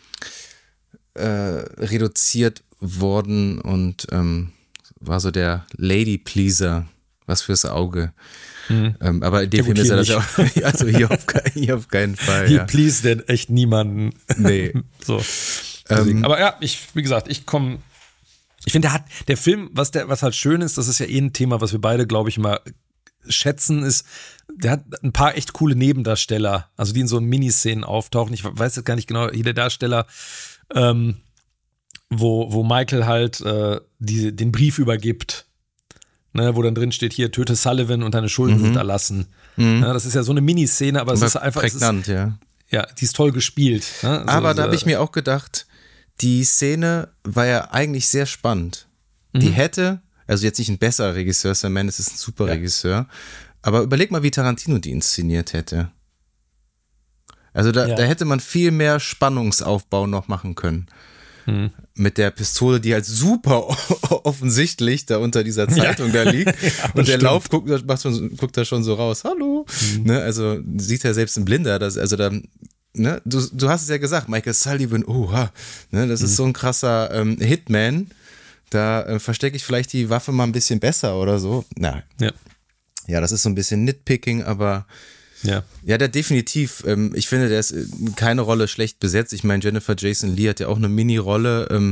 reduziert worden und war so der Lady Pleaser, was fürs Auge. Aber in dem Film ist er das ja auch, also hier auf keinen Fall. Hier Ja. please denn echt niemanden. Nee. So. Aber ja, wie gesagt, ich finde, der Film, was halt schön ist, das ist ja ein Thema, was wir beide, glaube ich, mal schätzen, ist, der hat ein paar echt coole Nebendarsteller, also die in so Miniszenen auftauchen. Ich weiß jetzt gar nicht genau, hier der Darsteller, wo Michael halt den Brief übergibt, ne, wo dann drin steht, hier, töte Sullivan und deine Schulden sind erlassen. Ja, das ist ja so eine Miniszene, aber es ist einfach prägnant, ja. Ja, die ist toll gespielt. Ne? Also, aber da habe ich mir auch gedacht, die Szene war ja eigentlich sehr spannend. Die hätte, also jetzt nicht ein besserer Regisseur, Sam Mendes ist ein super Regisseur, aber überleg mal, wie Tarantino die inszeniert hätte. Also da hätte man viel mehr Spannungsaufbau noch machen können. Mit der Pistole, die halt super offensichtlich da unter dieser Zeitung da liegt. Und der Lauf guckt da schon so raus. Hallo. Ne, also sieht er selbst ein Blinder. Ne, du hast es ja gesagt, Michael Sullivan, ne, das ist so ein krasser Hitman. Da verstecke ich vielleicht die Waffe mal ein bisschen besser oder so. Ja, das ist so ein bisschen Nitpicking, aber ja, der definitiv. Ich finde, der ist keine Rolle schlecht besetzt. Ich meine, Jennifer Jason Leigh hat ja auch eine Mini-Rolle,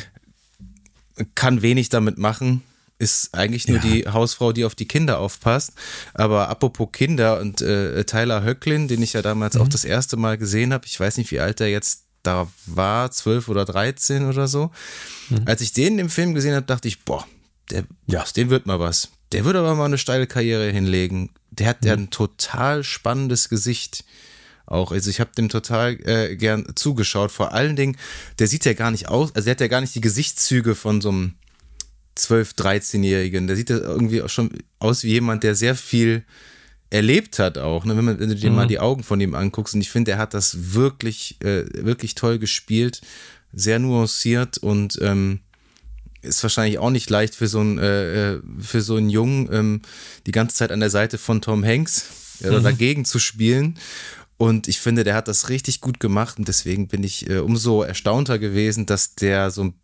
kann wenig damit machen, ist eigentlich nur die Hausfrau, die auf die Kinder aufpasst. Aber apropos Kinder und Tyler Hoechlin, den ich ja damals auch das erste Mal gesehen habe, ich weiß nicht, wie alt er jetzt da war, 12 oder 13 oder so. Als ich den im Film gesehen habe, dachte ich, dem wird mal was. Der würde aber mal eine steile Karriere hinlegen. Der hat ja ein total spannendes Gesicht auch. Also ich habe dem total gern zugeschaut. Vor allen Dingen, der sieht ja gar nicht aus, also der hat ja gar nicht die Gesichtszüge von so einem 12-, 13-Jährigen. Der sieht ja irgendwie auch schon aus wie jemand, der sehr viel erlebt hat auch, ne? Wenn du dir mal die Augen von ihm anguckst. Und ich finde, er hat das wirklich, wirklich toll gespielt. Sehr nuanciert und ist wahrscheinlich auch nicht leicht für so einen Jungen, die ganze Zeit an der Seite von Tom Hanks oder dagegen zu spielen. Und ich finde, der hat das richtig gut gemacht und deswegen bin ich umso erstaunter gewesen, dass der so,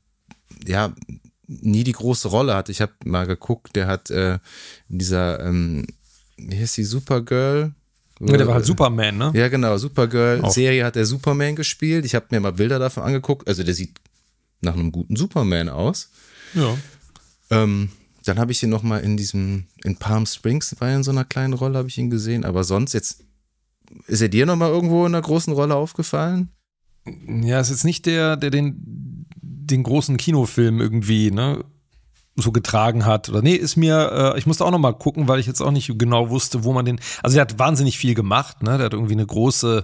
nie die große Rolle hat. Ich habe mal geguckt, der hat in dieser, wie heißt die, Supergirl? Ja, der war halt Superman, ne? Ja, genau, Supergirl-Serie hat der Superman gespielt. Ich habe mir mal Bilder davon angeguckt. Also der sieht nach einem guten Superman aus. Ja. Dann habe ich ihn noch mal in Palm Springs, war er in so einer kleinen Rolle, habe ich ihn gesehen. Aber sonst jetzt, ist er dir noch mal irgendwo in einer großen Rolle aufgefallen? Ja, ist jetzt nicht der den großen Kinofilm irgendwie, ne, so getragen hat. Oder nee, ist mir, ich musste auch noch mal gucken, weil ich jetzt auch nicht genau wusste, wo man den, also der hat wahnsinnig viel gemacht, ne, der hat irgendwie ein großes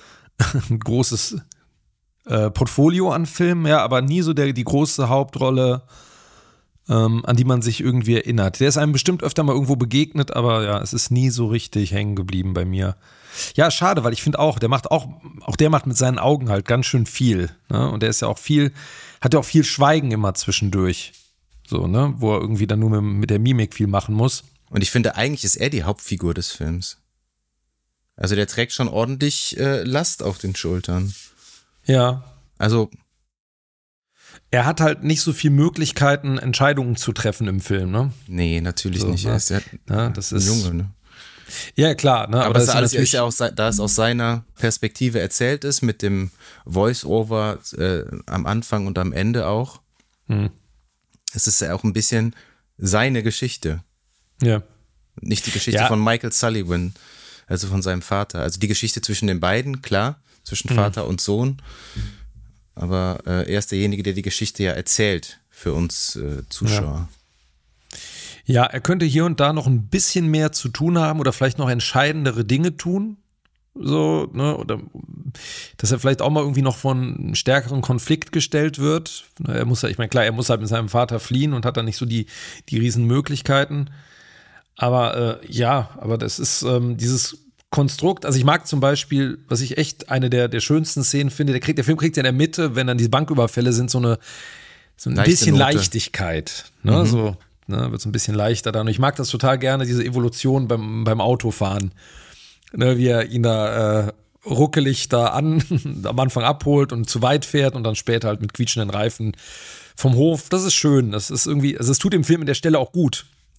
Portfolio an Filmen, ja, aber nie so die große Hauptrolle, an die man sich irgendwie erinnert. Der ist einem bestimmt öfter mal irgendwo begegnet, aber ja, es ist nie so richtig hängen geblieben bei mir. Ja, schade, weil ich finde auch, der macht mit seinen Augen halt ganz schön viel, ne? Und der ist ja auch hat ja auch viel Schweigen immer zwischendurch, so, ne, wo er irgendwie dann nur mit der Mimik viel machen muss. Und ich finde, eigentlich ist er die Hauptfigur des Films. Also der trägt schon ordentlich Last auf den Schultern. Ja. Also er hat halt nicht so viele Möglichkeiten, Entscheidungen zu treffen im Film, ne? Nee, natürlich so, nicht. Er ist ja das ist ein Junge, ne? Ja, klar, ne? Aber das ist alles ist ja auch, da es aus seiner Perspektive erzählt ist, mit dem Voice-Over am Anfang und am Ende auch. Es ist ja auch ein bisschen seine Geschichte. Ja. Nicht die Geschichte von Michael Sullivan, also von seinem Vater. Also die Geschichte zwischen den beiden, klar, zwischen Vater und Sohn. Aber er ist derjenige, der die Geschichte ja erzählt für uns Zuschauer. Ja, er könnte hier und da noch ein bisschen mehr zu tun haben oder vielleicht noch entscheidendere Dinge tun. So, ne, oder dass er vielleicht auch mal irgendwie noch von einem stärkeren Konflikt gestellt wird. Er muss halt mit seinem Vater fliehen und hat dann nicht so die riesen Möglichkeiten. Aber aber das ist dieses Konstrukt, also ich mag zum Beispiel, was ich echt eine der schönsten Szenen finde, der Film kriegt ja in der Mitte, wenn dann die Banküberfälle sind, so ein bisschen Note. Leichtigkeit, ne, so, ne, wird so ein bisschen leichter dann. Und ich mag das total gerne, diese Evolution beim Autofahren, ne, wie er ihn da ruckelig da am Anfang abholt und zu weit fährt und dann später halt mit quietschenden Reifen vom Hof. Das ist schön, das ist irgendwie, also es tut dem Film an der Stelle auch gut.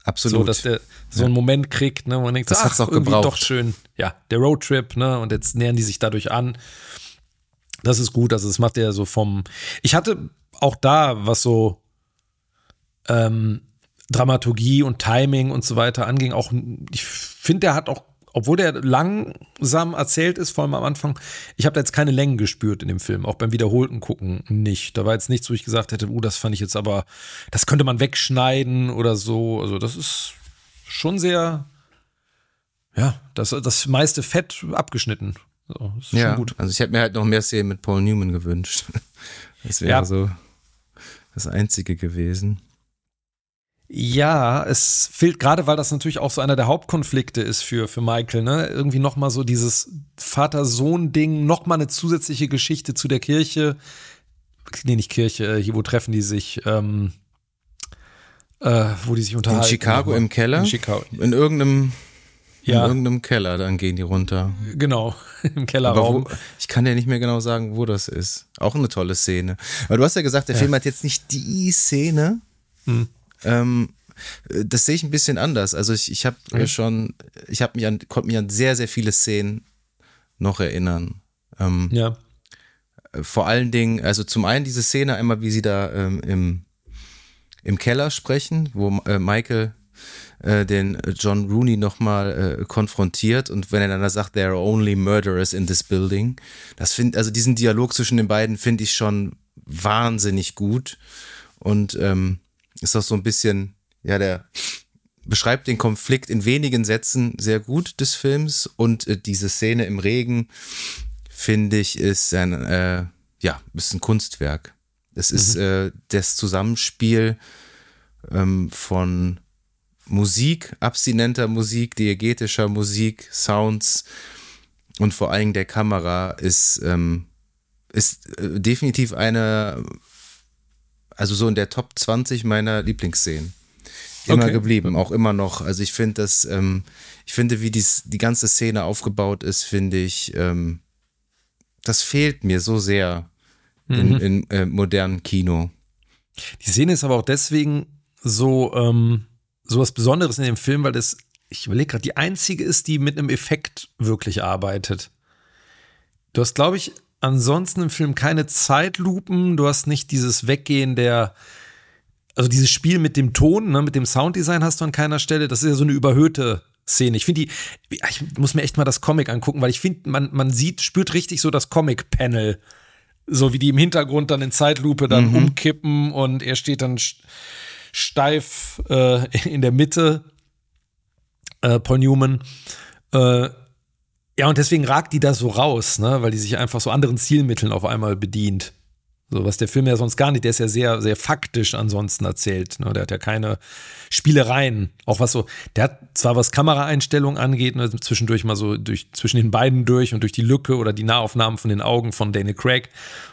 Absolut. So, dass der so einen Moment kriegt, ne, wo man denkt, Das hat's auch irgendwie gebraucht. doch schön. Ja, der Roadtrip, ne, und jetzt nähern die sich dadurch an. Das ist gut, also das macht er so ich hatte auch da, was so Dramaturgie und Timing und so weiter anging, auch, ich finde, der hat auch, obwohl der langsam erzählt ist, vor allem am Anfang, ich habe da jetzt keine Längen gespürt in dem Film, auch beim wiederholten Gucken nicht. Da war jetzt nichts, wo ich gesagt hätte, das fand ich jetzt aber, das könnte man wegschneiden oder so. Also das ist schon sehr, ja, das meiste Fett abgeschnitten. So, das ist schon gut. Also ich hätte mir halt noch mehr Szenen mit Paul Newman gewünscht. Das wäre so das Einzige gewesen. Ja, es fehlt gerade, weil das natürlich auch so einer der Hauptkonflikte ist für Michael, ne? Irgendwie nochmal so dieses Vater-Sohn-Ding, nochmal eine zusätzliche Geschichte zu der Kirche. Nee, nicht Kirche, hier, wo treffen die sich, wo die sich unterhalten. In Chicago im Keller? In Chicago. In irgendeinem Keller, dann gehen die runter. Genau, im Kellerraum. Aber ich kann ja nicht mehr genau sagen, wo das ist. Auch eine tolle Szene. Aber du hast ja gesagt, der Film hat jetzt nicht die Szene. Das sehe ich ein bisschen anders. Also ich habe konnte mich an sehr, sehr viele Szenen noch erinnern. Vor allen Dingen, also zum einen diese Szene einmal, wie sie da im Keller sprechen, wo Michael den John Rooney nochmal konfrontiert und wenn er dann da sagt, there are only murderers in this building. Also diesen Dialog zwischen den beiden finde ich schon wahnsinnig gut und ist auch so ein bisschen, ja, der beschreibt den Konflikt in wenigen Sätzen sehr gut des Films und diese Szene im Regen, finde ich, ist ein Kunstwerk. Es ist das Zusammenspiel von Musik, abstinenter Musik, diegetischer Musik, Sounds und vor allem der Kamera ist definitiv also so in der Top 20 meiner Lieblingsszenen. Immer geblieben, auch immer noch. Also ich finde wie die ganze Szene aufgebaut ist, finde ich, das fehlt mir so sehr in modernen Kino. Die Szene ist aber auch deswegen so was Besonderes in dem Film, weil ich überlege gerade, die einzige ist, die mit einem Effekt wirklich arbeitet. Du hast, glaube ich, ansonsten im Film keine Zeitlupen, du hast nicht dieses Weggehen also dieses Spiel mit dem Ton, ne, mit dem Sounddesign hast du an keiner Stelle, das ist ja so eine überhöhte Szene. Ich finde ich muss mir echt mal das Comic angucken, weil ich finde, man spürt richtig so das Comic-Panel, so wie die im Hintergrund dann in Zeitlupe dann umkippen und er steht dann steif in der Mitte, Paul Newman, ja, und deswegen ragt die da so raus, ne, weil die sich einfach so anderen Stilmitteln auf einmal bedient. So, was der Film ja sonst gar nicht, der ist ja sehr, sehr faktisch ansonsten erzählt, ne, der hat ja keine Spielereien, auch der hat zwar was Kameraeinstellungen angeht, ne, zwischendurch mal so zwischen den beiden durch und durch die Lücke oder die Nahaufnahmen von den Augen von Daniel Craig,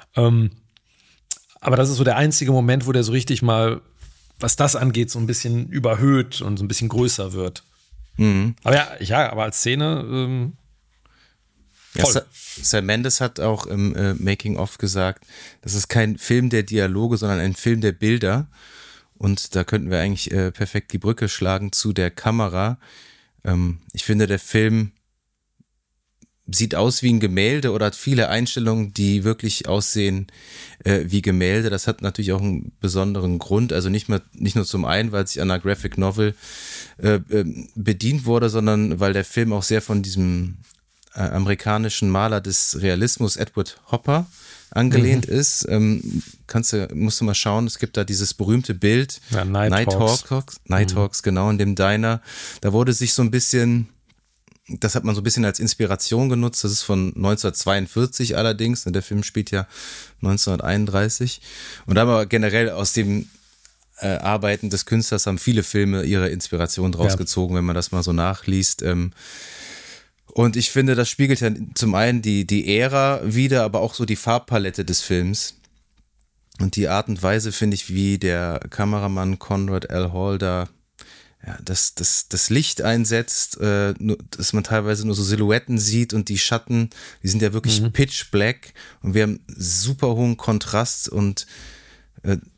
aber das ist so der einzige Moment, wo der so richtig mal, was das angeht, so ein bisschen überhöht und so ein bisschen größer wird. Aber als Szene ja, Sam Mendes hat auch im Making-of gesagt, das ist kein Film der Dialoge, sondern ein Film der Bilder. Und da könnten wir eigentlich perfekt die Brücke schlagen zu der Kamera. Ich finde, der Film sieht aus wie ein Gemälde oder hat viele Einstellungen, die wirklich aussehen wie Gemälde. Das hat natürlich auch einen besonderen Grund. Also nicht nur zum einen, weil es sich an einer Graphic Novel bedient wurde, sondern weil der Film auch sehr von diesem amerikanischen Maler des Realismus Edward Hopper angelehnt ist. Musst du mal schauen, es gibt da dieses berühmte Bild, ja, Nighthawks, genau, in dem Diner. Da wurde sich so ein bisschen, das hat man so ein bisschen als Inspiration genutzt, das ist von 1942 allerdings, der Film spielt ja 1931 und aber generell aus dem Arbeiten des Künstlers haben viele Filme ihre Inspiration draus gezogen, wenn man das mal so nachliest. Und ich finde, das spiegelt ja zum einen die Ära wider, aber auch so die Farbpalette des Films. Und die Art und Weise, finde ich, wie der Kameramann Conrad L. Hall da das Licht einsetzt, dass man teilweise nur so Silhouetten sieht und die Schatten, die sind ja wirklich pitch black und wir haben super hohen Kontrast und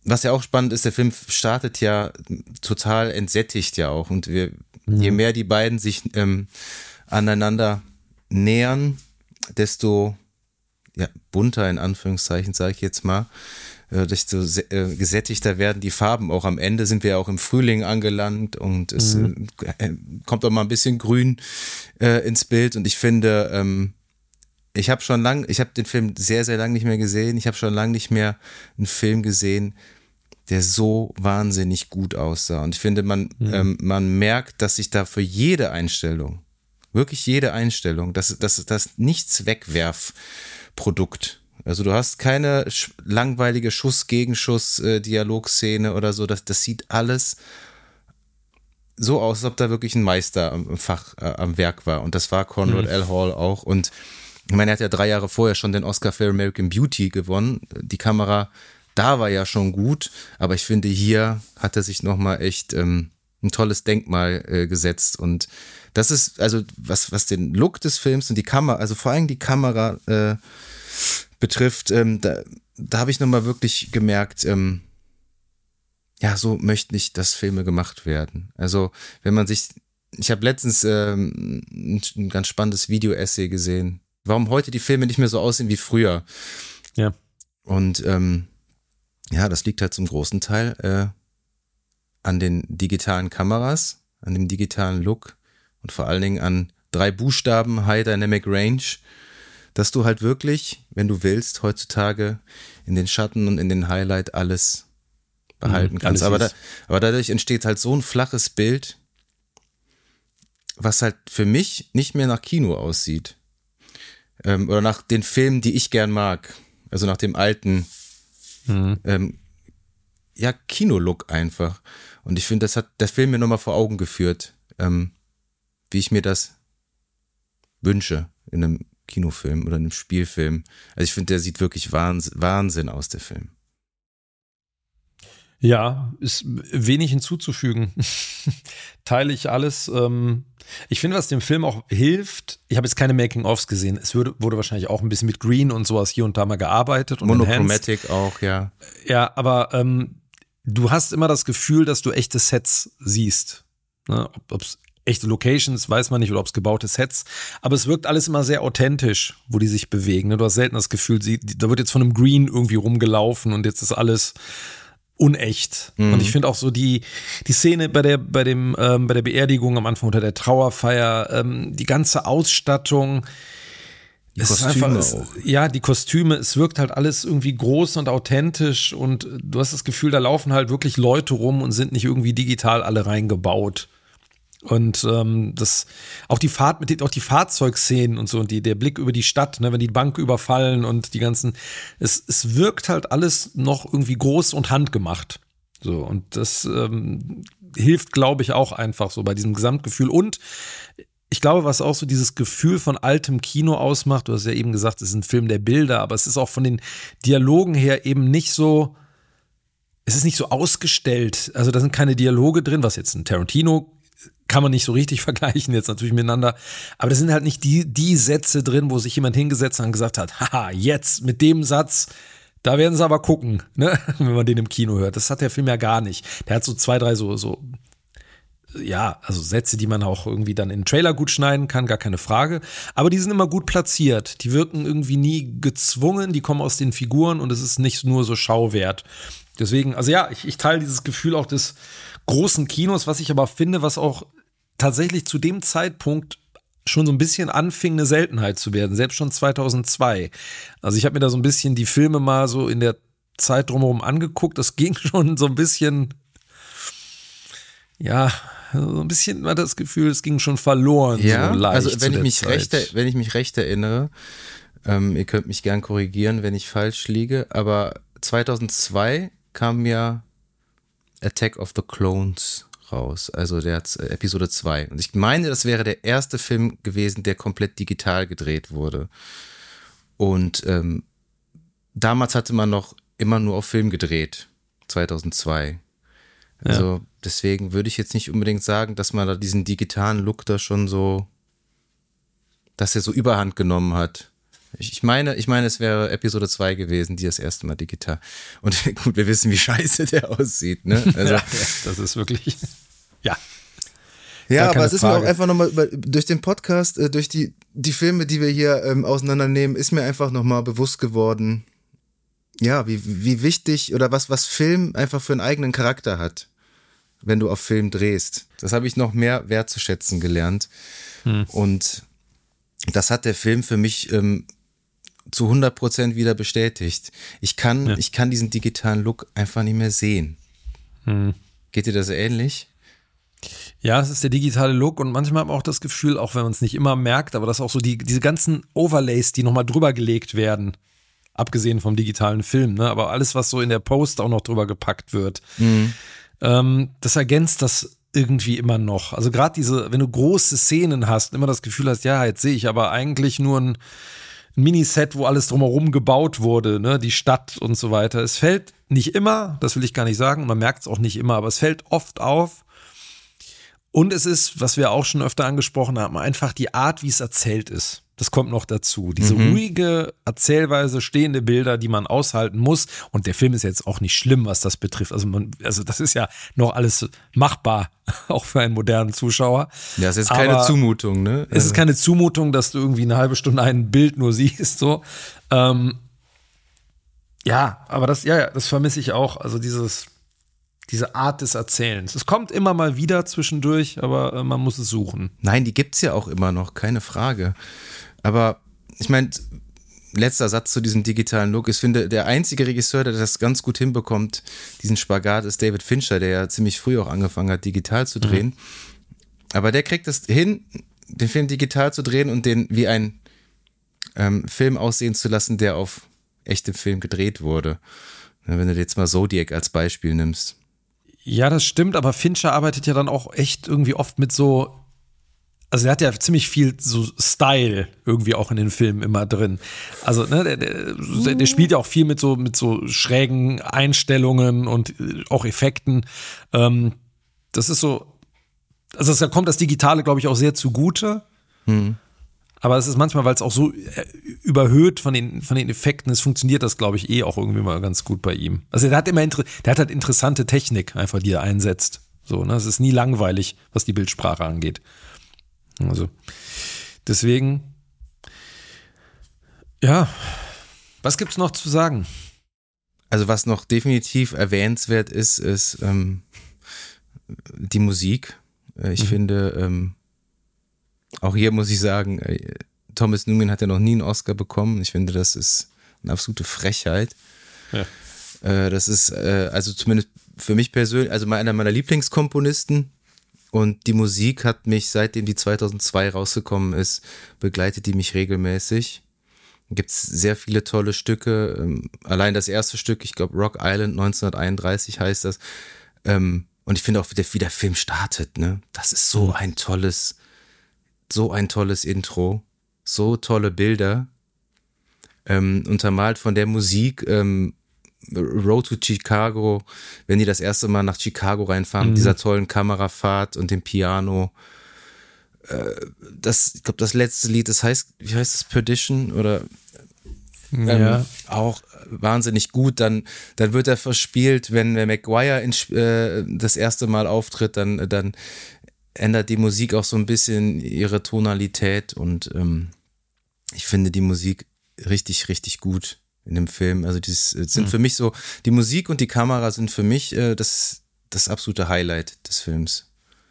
was ja auch spannend ist, der Film startet ja total entsättigt ja auch und je mehr die beiden sich aneinander nähern, desto bunter in Anführungszeichen, sage ich jetzt mal, desto gesättigter werden die Farben. Auch am Ende sind wir ja auch im Frühling angelangt und es kommt auch mal ein bisschen Grün ins Bild und ich finde, ich habe den Film sehr, sehr lange nicht mehr gesehen. Ich habe schon lange nicht mehr einen Film gesehen, der so wahnsinnig gut aussah. Und ich finde, man merkt, dass sich da für jede Einstellung, wirklich jede Einstellung, das nichts Wegwerfprodukt. Also du hast keine langweilige Schuss-Gegenschuss-Dialogszene oder so. Das sieht alles so aus, als ob da wirklich ein Meister am Werk war. Und das war Conrad L. Hall auch. Und ich meine, er hat ja 3 Jahre vorher schon den Oscar für American Beauty gewonnen. Die Kamera da war ja schon gut, aber ich finde, hier hat er sich nochmal echt ein tolles Denkmal gesetzt. Und das ist, also was den Look des Films und die Kamera, also vor allem die Kamera betrifft, da habe ich nochmal wirklich gemerkt, so möchte nicht, dass Filme gemacht werden. Also wenn man sich, ich habe letztens ein ganz spannendes Video-Essay gesehen, warum heute die Filme nicht mehr so aussehen wie früher. Ja. Und das liegt halt zum großen Teil an den digitalen Kameras, an dem digitalen Look und vor allen Dingen an 3 Buchstaben, High Dynamic Range, dass du halt wirklich, wenn du willst, heutzutage in den Schatten und in den Highlight alles behalten kannst. Aber dadurch entsteht halt so ein flaches Bild, was halt für mich nicht mehr nach Kino aussieht. Oder nach den Filmen, die ich gern mag. Also nach dem alten Kinolook einfach. Und ich finde, das hat der Film mir nochmal vor Augen geführt, wie ich mir das wünsche in einem Kinofilm oder einem Spielfilm. Also ich finde, der sieht wirklich Wahnsinn aus, der Film. Ja, ist wenig hinzuzufügen. Teile ich alles. Ich finde, was dem Film auch hilft, ich habe jetzt keine Making-ofs gesehen, es wurde wahrscheinlich auch ein bisschen mit Green und sowas hier und da mal gearbeitet. Und Monochromatic auch, ja. Ja, aber du hast immer das Gefühl, dass du echte Sets siehst. Ne? Ob es echte Locations, weiß man nicht, oder ob es gebaute Sets. Aber es wirkt alles immer sehr authentisch, wo die sich bewegen. Ne? Du hast selten das Gefühl, da wird jetzt von einem Green irgendwie rumgelaufen und jetzt ist alles unecht. Und ich finde auch so die Szene bei der Beerdigung am Anfang unter der Trauerfeier, die ganze Ausstattung, die Kostüme auch. Ja, die Kostüme, es wirkt halt alles irgendwie groß und authentisch und du hast das Gefühl, da laufen halt wirklich Leute rum und sind nicht irgendwie digital alle reingebaut. Und auch die Fahrzeugszenen und so und der Blick über die Stadt, ne, wenn die Bank überfallen und die ganzen, es wirkt halt alles noch irgendwie groß und handgemacht. So, und das hilft, glaube ich, auch einfach so bei diesem Gesamtgefühl. Und ich glaube, was auch so dieses Gefühl von altem Kino ausmacht, du hast ja eben gesagt, es ist ein Film der Bilder, aber es ist auch von den Dialogen her eben nicht so, es ist nicht so ausgestellt. Also da sind keine Dialoge drin, was jetzt ein Tarantino kann man nicht so richtig vergleichen jetzt natürlich miteinander, aber das sind halt nicht die Sätze drin, wo sich jemand hingesetzt hat und gesagt hat, haha, jetzt mit dem Satz, da werden sie aber gucken, ne? Wenn man den im Kino hört. Das hat der Film ja gar nicht. Der hat so 2, 3 so Sätze, die man auch irgendwie dann in den Trailer gut schneiden kann, gar keine Frage, aber die sind immer gut platziert. Die wirken irgendwie nie gezwungen, die kommen aus den Figuren und es ist nicht nur so Schauwert. Deswegen, also ja, ich teile dieses Gefühl auch des großen Kinos, was ich aber finde, was auch tatsächlich zu dem Zeitpunkt schon so ein bisschen anfing, eine Seltenheit zu werden, selbst schon 2002. Also ich habe mir da so ein bisschen die Filme mal so in der Zeit drumherum angeguckt, das ging schon so ein bisschen, so ein bisschen mal das Gefühl, es ging schon verloren. Ja, so leicht also wenn ich mich recht erinnere, ihr könnt mich gern korrigieren, wenn ich falsch liege, aber 2002 kam ja Attack of the Clones raus, also der Episode 2. Und ich meine, das wäre der erste Film gewesen, der komplett digital gedreht wurde. Und damals hatte man noch immer nur auf Film gedreht, 2002. Also deswegen würde ich jetzt nicht unbedingt sagen, dass man da diesen digitalen Look da schon so, dass er so Überhand genommen hat. Ich meine, es wäre Episode 2 gewesen, die das erste Mal digital. Und gut, wir wissen, wie scheiße der aussieht, ne? Also, Ja, das ist wirklich, ja. ja, Gar aber keine es ist mir auch Frage. einfach nochmal durch den Podcast, durch die Filme, die wir hier auseinandernehmen, ist mir einfach nochmal bewusst geworden, ja, wie wichtig oder was Film einfach für einen eigenen Charakter hat, wenn du auf Film drehst. Das habe ich noch mehr wertzuschätzen gelernt. Und das hat der Film für mich zu 100% wieder bestätigt. Ich kann diesen digitalen Look einfach nicht mehr sehen. Geht dir das ähnlich? Ja, es ist der digitale Look und manchmal hat man auch das Gefühl, auch wenn man es nicht immer merkt, aber dass auch so diese ganzen Overlays, die nochmal drüber gelegt werden, abgesehen vom digitalen Film, ne, aber alles, was so in der Post auch noch drüber gepackt wird, das ergänzt das irgendwie immer noch. Also gerade wenn du große Szenen hast, immer das Gefühl hast, ja, jetzt sehe ich aber eigentlich nur ein Miniset, wo alles drumherum gebaut wurde, ne, die Stadt und so weiter. Es fällt nicht immer, das will ich gar nicht sagen, man merkt es auch nicht immer, aber es fällt oft auf. Und es ist, was wir auch schon öfter angesprochen haben, einfach die Art, wie es erzählt ist. Das kommt noch dazu. Diese ruhige Erzählweise, stehende Bilder, die man aushalten muss. Und der Film ist jetzt auch nicht schlimm, was das betrifft. Also das ist ja noch alles machbar, auch für einen modernen Zuschauer. Ja, es ist keine Aber Zumutung, ne? Es ist keine Zumutung, dass du irgendwie eine halbe Stunde ein Bild nur siehst. So. Ja, aber das vermisse ich auch. Also diese Art des Erzählens. Es kommt immer mal wieder zwischendurch, aber man muss es suchen. Nein, die gibt's ja auch immer noch, keine Frage. Aber ich meine, letzter Satz zu diesem digitalen Look. Ich finde, der einzige Regisseur, der das ganz gut hinbekommt, diesen Spagat, ist David Fincher, der ja ziemlich früh auch angefangen hat, digital zu drehen. Aber der kriegt es hin, den Film digital zu drehen und den wie ein Film aussehen zu lassen, der auf echtem Film gedreht wurde. Wenn du jetzt mal Zodiac als Beispiel nimmst. Ja, das stimmt, aber Fincher arbeitet ja dann auch echt irgendwie oft mit so, also er hat ja ziemlich viel so Style irgendwie auch in den Filmen immer drin. Also ne, der spielt ja auch viel mit so schrägen Einstellungen und auch Effekten. Das ist so, also da kommt das Digitale, glaube ich, auch sehr zugute. Aber es ist manchmal, weil es auch so überhöht von den Effekten ist, funktioniert das, glaube ich, auch irgendwie mal ganz gut bei ihm. Also der hat halt interessante Technik einfach, die er einsetzt. So, ne? Es ist nie langweilig, was die Bildsprache angeht. Also deswegen, ja, was gibt's noch zu sagen? Also was noch definitiv erwähnenswert ist die Musik. Ich finde, auch hier muss ich sagen, Thomas Newman hat ja noch nie einen Oscar bekommen. Ich finde, das ist eine absolute Frechheit. Ja. Das ist, also zumindest für mich persönlich, also einer meiner Lieblingskomponisten. Und die Musik hat mich, seitdem die 2002 rausgekommen ist, begleitet die mich regelmäßig. Gibt es sehr viele tolle Stücke. Allein das erste Stück, ich glaube Rock Island 1931 heißt das. Und ich finde auch, wie der Film startet, ne? Das ist so ein tolles Intro. So tolle Bilder. Untermalt von der Musik. Road to Chicago, wenn die das erste Mal nach Chicago reinfahren, mit dieser tollen Kamerafahrt und dem Piano. Ich glaube, das letzte Lied, wie heißt das, Perdition? Oder auch wahnsinnig gut. Dann wird er verspielt, wenn Maguire das erste Mal auftritt, dann ändert die Musik auch so ein bisschen ihre Tonalität und ich finde die Musik richtig, richtig gut in dem Film. Also sind für mich so, die Musik und die Kamera sind für mich das absolute Highlight des Films.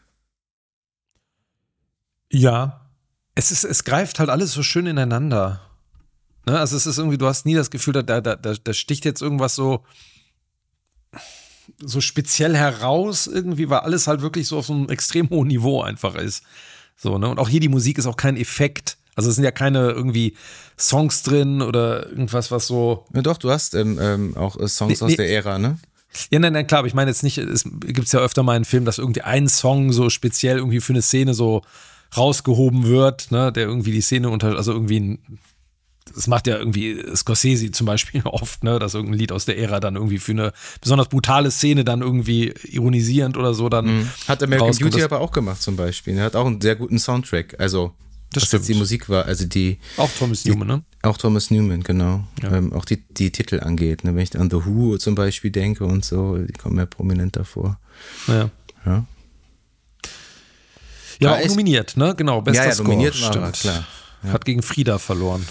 Ja, es greift halt alles so schön ineinander. Ne? Also es ist irgendwie, du hast nie das Gefühl, da sticht jetzt irgendwas so speziell heraus irgendwie, weil alles halt wirklich so auf so einem extrem hohen Niveau einfach ist. So, ne? Und auch hier die Musik ist auch kein Effekt. Also es sind ja keine irgendwie Songs drin oder irgendwas, was so. Ja doch, du hast auch Songs aus der Ära, ne? Ja, nein, klar, aber ich meine jetzt nicht, es gibt ja öfter mal einen Film, dass irgendwie ein Song so speziell irgendwie für eine Szene so rausgehoben wird, ne, der irgendwie die Szene also irgendwie das macht ja irgendwie Scorsese zum Beispiel oft, ne, dass irgendein Lied aus der Ära dann irgendwie für eine besonders brutale Szene dann irgendwie ironisierend oder so dann. Hat American Beauty aber auch gemacht zum Beispiel. Er hat auch einen sehr guten Soundtrack, also das was jetzt die Musik war, also auch Thomas Newman, ne? Auch Thomas Newman, genau. Ja. Auch die Titel angeht. Ne? Wenn ich an The Who zum Beispiel denke und so, die kommen ja prominent davor. Ja. Ja, Ja, Ah, auch echt? nominiert, ne? Genau, bester Ja, Score, nominiert war er, stimmt. klar. Ja. Hat gegen Frida verloren.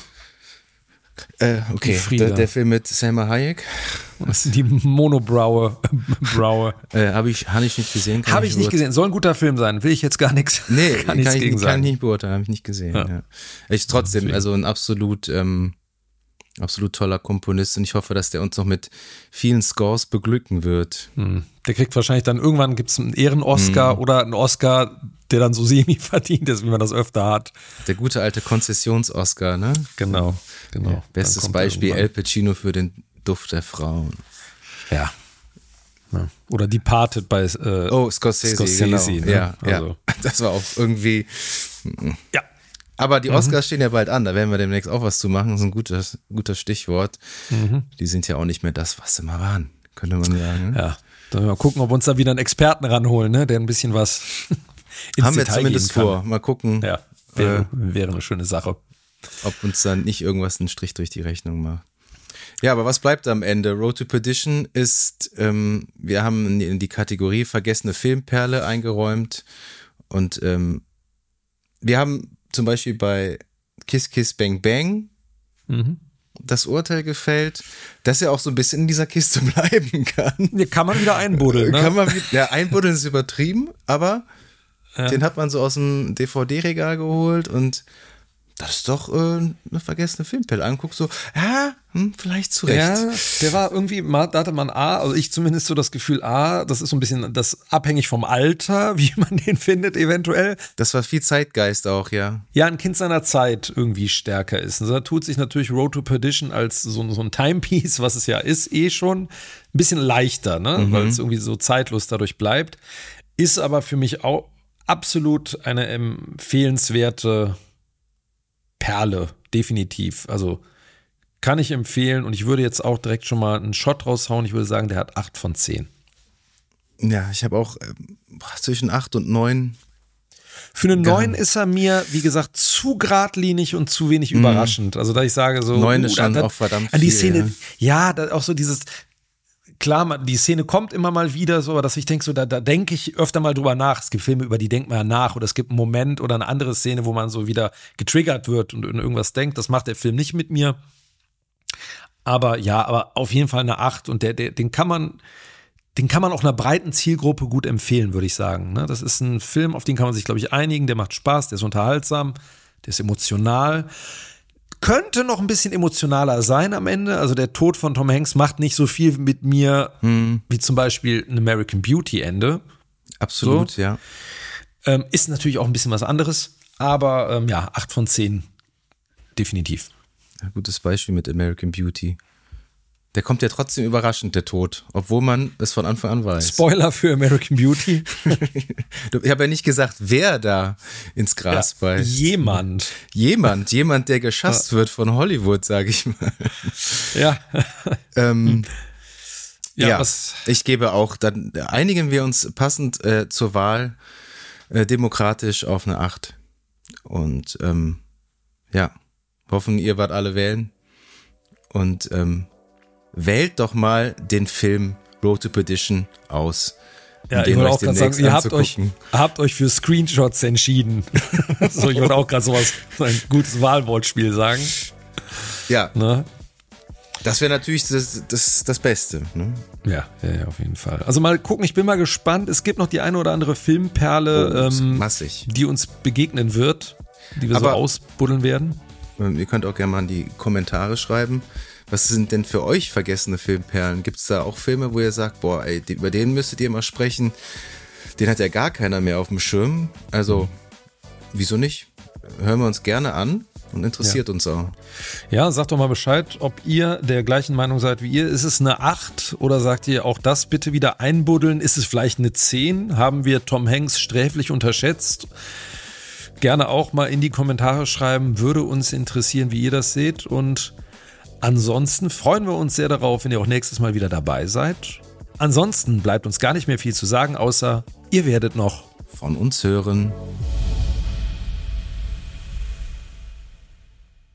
Okay, Frieda. der Film mit Salma Hayek Die Monobraue. Braue. habe ich nicht gesehen. kann Habe ich nicht gesehen. Soll ein guter Film sein. Will ich jetzt gar nichts. Nee, kann nichts gegen kann sagen. ich nicht beurteilen, habe ich nicht gesehen. Ja. Ja. Ich trotzdem, Deswegen. also ein absolut toller Komponist und ich hoffe, dass der uns noch mit vielen Scores beglücken wird. Der kriegt wahrscheinlich dann irgendwann gibt's einen Ehren-Oscar oder einen Oscar, der dann so semi verdient ist, wie man das öfter hat. Der gute alte Konzessions-Oscar, ne? Genau. Bestes Dann kommt er Beispiel, irgendwann. Al Pacino für den Duft der Frauen. Ja. Oder Departed bei Scorsese, Scorsese, genau. ne? Ja, Also. ja. Das war auch irgendwie. Ja. Aber die Oscars stehen ja bald an, da werden wir demnächst auch was zu machen. Das ist ein guter Stichwort. Die sind ja auch nicht mehr das, was sie mal waren, könnte man sagen. Ne? Ja. Dann mal gucken, ob wir uns da wieder einen Experten ranholen, ne? Der ein bisschen was ins Haben wir Detail zumindest gehen kann. vor. Mal gucken, Ja, wäre eine schöne Sache. ob uns dann nicht irgendwas einen Strich durch die Rechnung macht. Ja, aber was bleibt am Ende? Road to Perdition ist, wir haben in die Kategorie vergessene Filmperle eingeräumt und wir haben zum Beispiel bei Kiss Kiss Bang Bang das Urteil gefällt, dass er auch so ein bisschen in dieser Kiste bleiben kann. Hier kann man wieder einbuddeln, ne? Kann man, ja, einbuddeln ist übertrieben, aber den hat man so aus dem DVD-Regal geholt und das ist doch eine vergessene Filmperle. Anguckst so, vielleicht zu Recht. Ja, der war irgendwie, da hatte man also ich zumindest so das Gefühl, das ist so ein bisschen das abhängig vom Alter, wie man den findet eventuell. Das war viel Zeitgeist auch, ja. Ja, ein Kind seiner Zeit irgendwie stärker ist. Und da tut sich natürlich Road to Perdition als so ein Timepiece, was es ja ist, schon ein bisschen leichter, ne? Weil es irgendwie so zeitlos dadurch bleibt. Ist aber für mich auch absolut eine empfehlenswerte Perle, definitiv. Also kann ich empfehlen und ich würde jetzt auch direkt schon mal einen Shot raushauen. Ich würde sagen, der hat 8 von 10. Ja, ich habe auch zwischen 8 und 9. Für eine 9 ist er mir, wie gesagt, zu geradlinig und zu wenig überraschend. Also da ich sage so, 9 ist schon auch verdammt an die viel, Szene, ja, da auch so dieses, klar, die Szene kommt immer mal wieder so, aber dass ich denke so, da denke ich öfter mal drüber nach. Es gibt Filme, über die denkt man ja nach oder es gibt einen Moment oder eine andere Szene, wo man so wieder getriggert wird und in irgendwas denkt. Das macht der Film nicht mit mir. Aber auf jeden Fall eine 8 und den kann man auch einer breiten Zielgruppe gut empfehlen, würde ich sagen. Ne? Das ist ein Film, auf den kann man sich, glaube ich, einigen. Der macht Spaß, der ist unterhaltsam, der ist emotional. Könnte noch ein bisschen emotionaler sein am Ende. Also der Tod von Tom Hanks macht nicht so viel mit mir, wie zum Beispiel ein American Beauty Ende. Absolut, So. ja. Ist natürlich auch ein bisschen was anderes, aber 8 von 10 definitiv. Ein gutes Beispiel mit American Beauty. Der kommt ja trotzdem überraschend, der Tod, obwohl man es von Anfang an weiß. Spoiler für American Beauty. Ich habe ja nicht gesagt, wer da ins Gras beißt. Jemand. Jemand, der geschasst wird von Hollywood, sage ich mal. Ja. Ja, was, ich gebe auch, dann einigen wir uns passend zur Wahl demokratisch auf eine 8. Und hoffen, ihr wart alle wählen. Und wählt doch mal den Film Road to Perdition aus. ja, ich wollte auch gerade sagen, ihr habt euch für Screenshots entschieden. So, ich wollte auch gerade so ein gutes Wahlwortspiel sagen. Ja, Ne? das wäre natürlich das Beste. Ne? Ja, auf jeden Fall. Also mal gucken, ich bin mal gespannt. Es gibt noch die eine oder andere Filmperle, Massig. die uns begegnen wird, die wir Aber- so ausbuddeln werden. Ihr könnt auch gerne mal in die Kommentare schreiben. Was sind denn für euch vergessene Filmperlen? Gibt es da auch Filme, wo ihr sagt, boah, ey, über den müsstet ihr mal sprechen? Den hat ja gar keiner mehr auf dem Schirm. Also, wieso nicht? Hören wir uns gerne an und interessiert uns auch. Ja, sagt doch mal Bescheid, ob ihr der gleichen Meinung seid wie ihr. Ist es eine 8 oder sagt ihr auch das bitte wieder einbuddeln? Ist es vielleicht eine 10? Haben wir Tom Hanks sträflich unterschätzt? Gerne auch mal in die Kommentare schreiben. Würde uns interessieren, wie ihr das seht. Und ansonsten freuen wir uns sehr darauf, wenn ihr auch nächstes Mal wieder dabei seid. Ansonsten bleibt uns gar nicht mehr viel zu sagen, außer ihr werdet noch Von uns hören.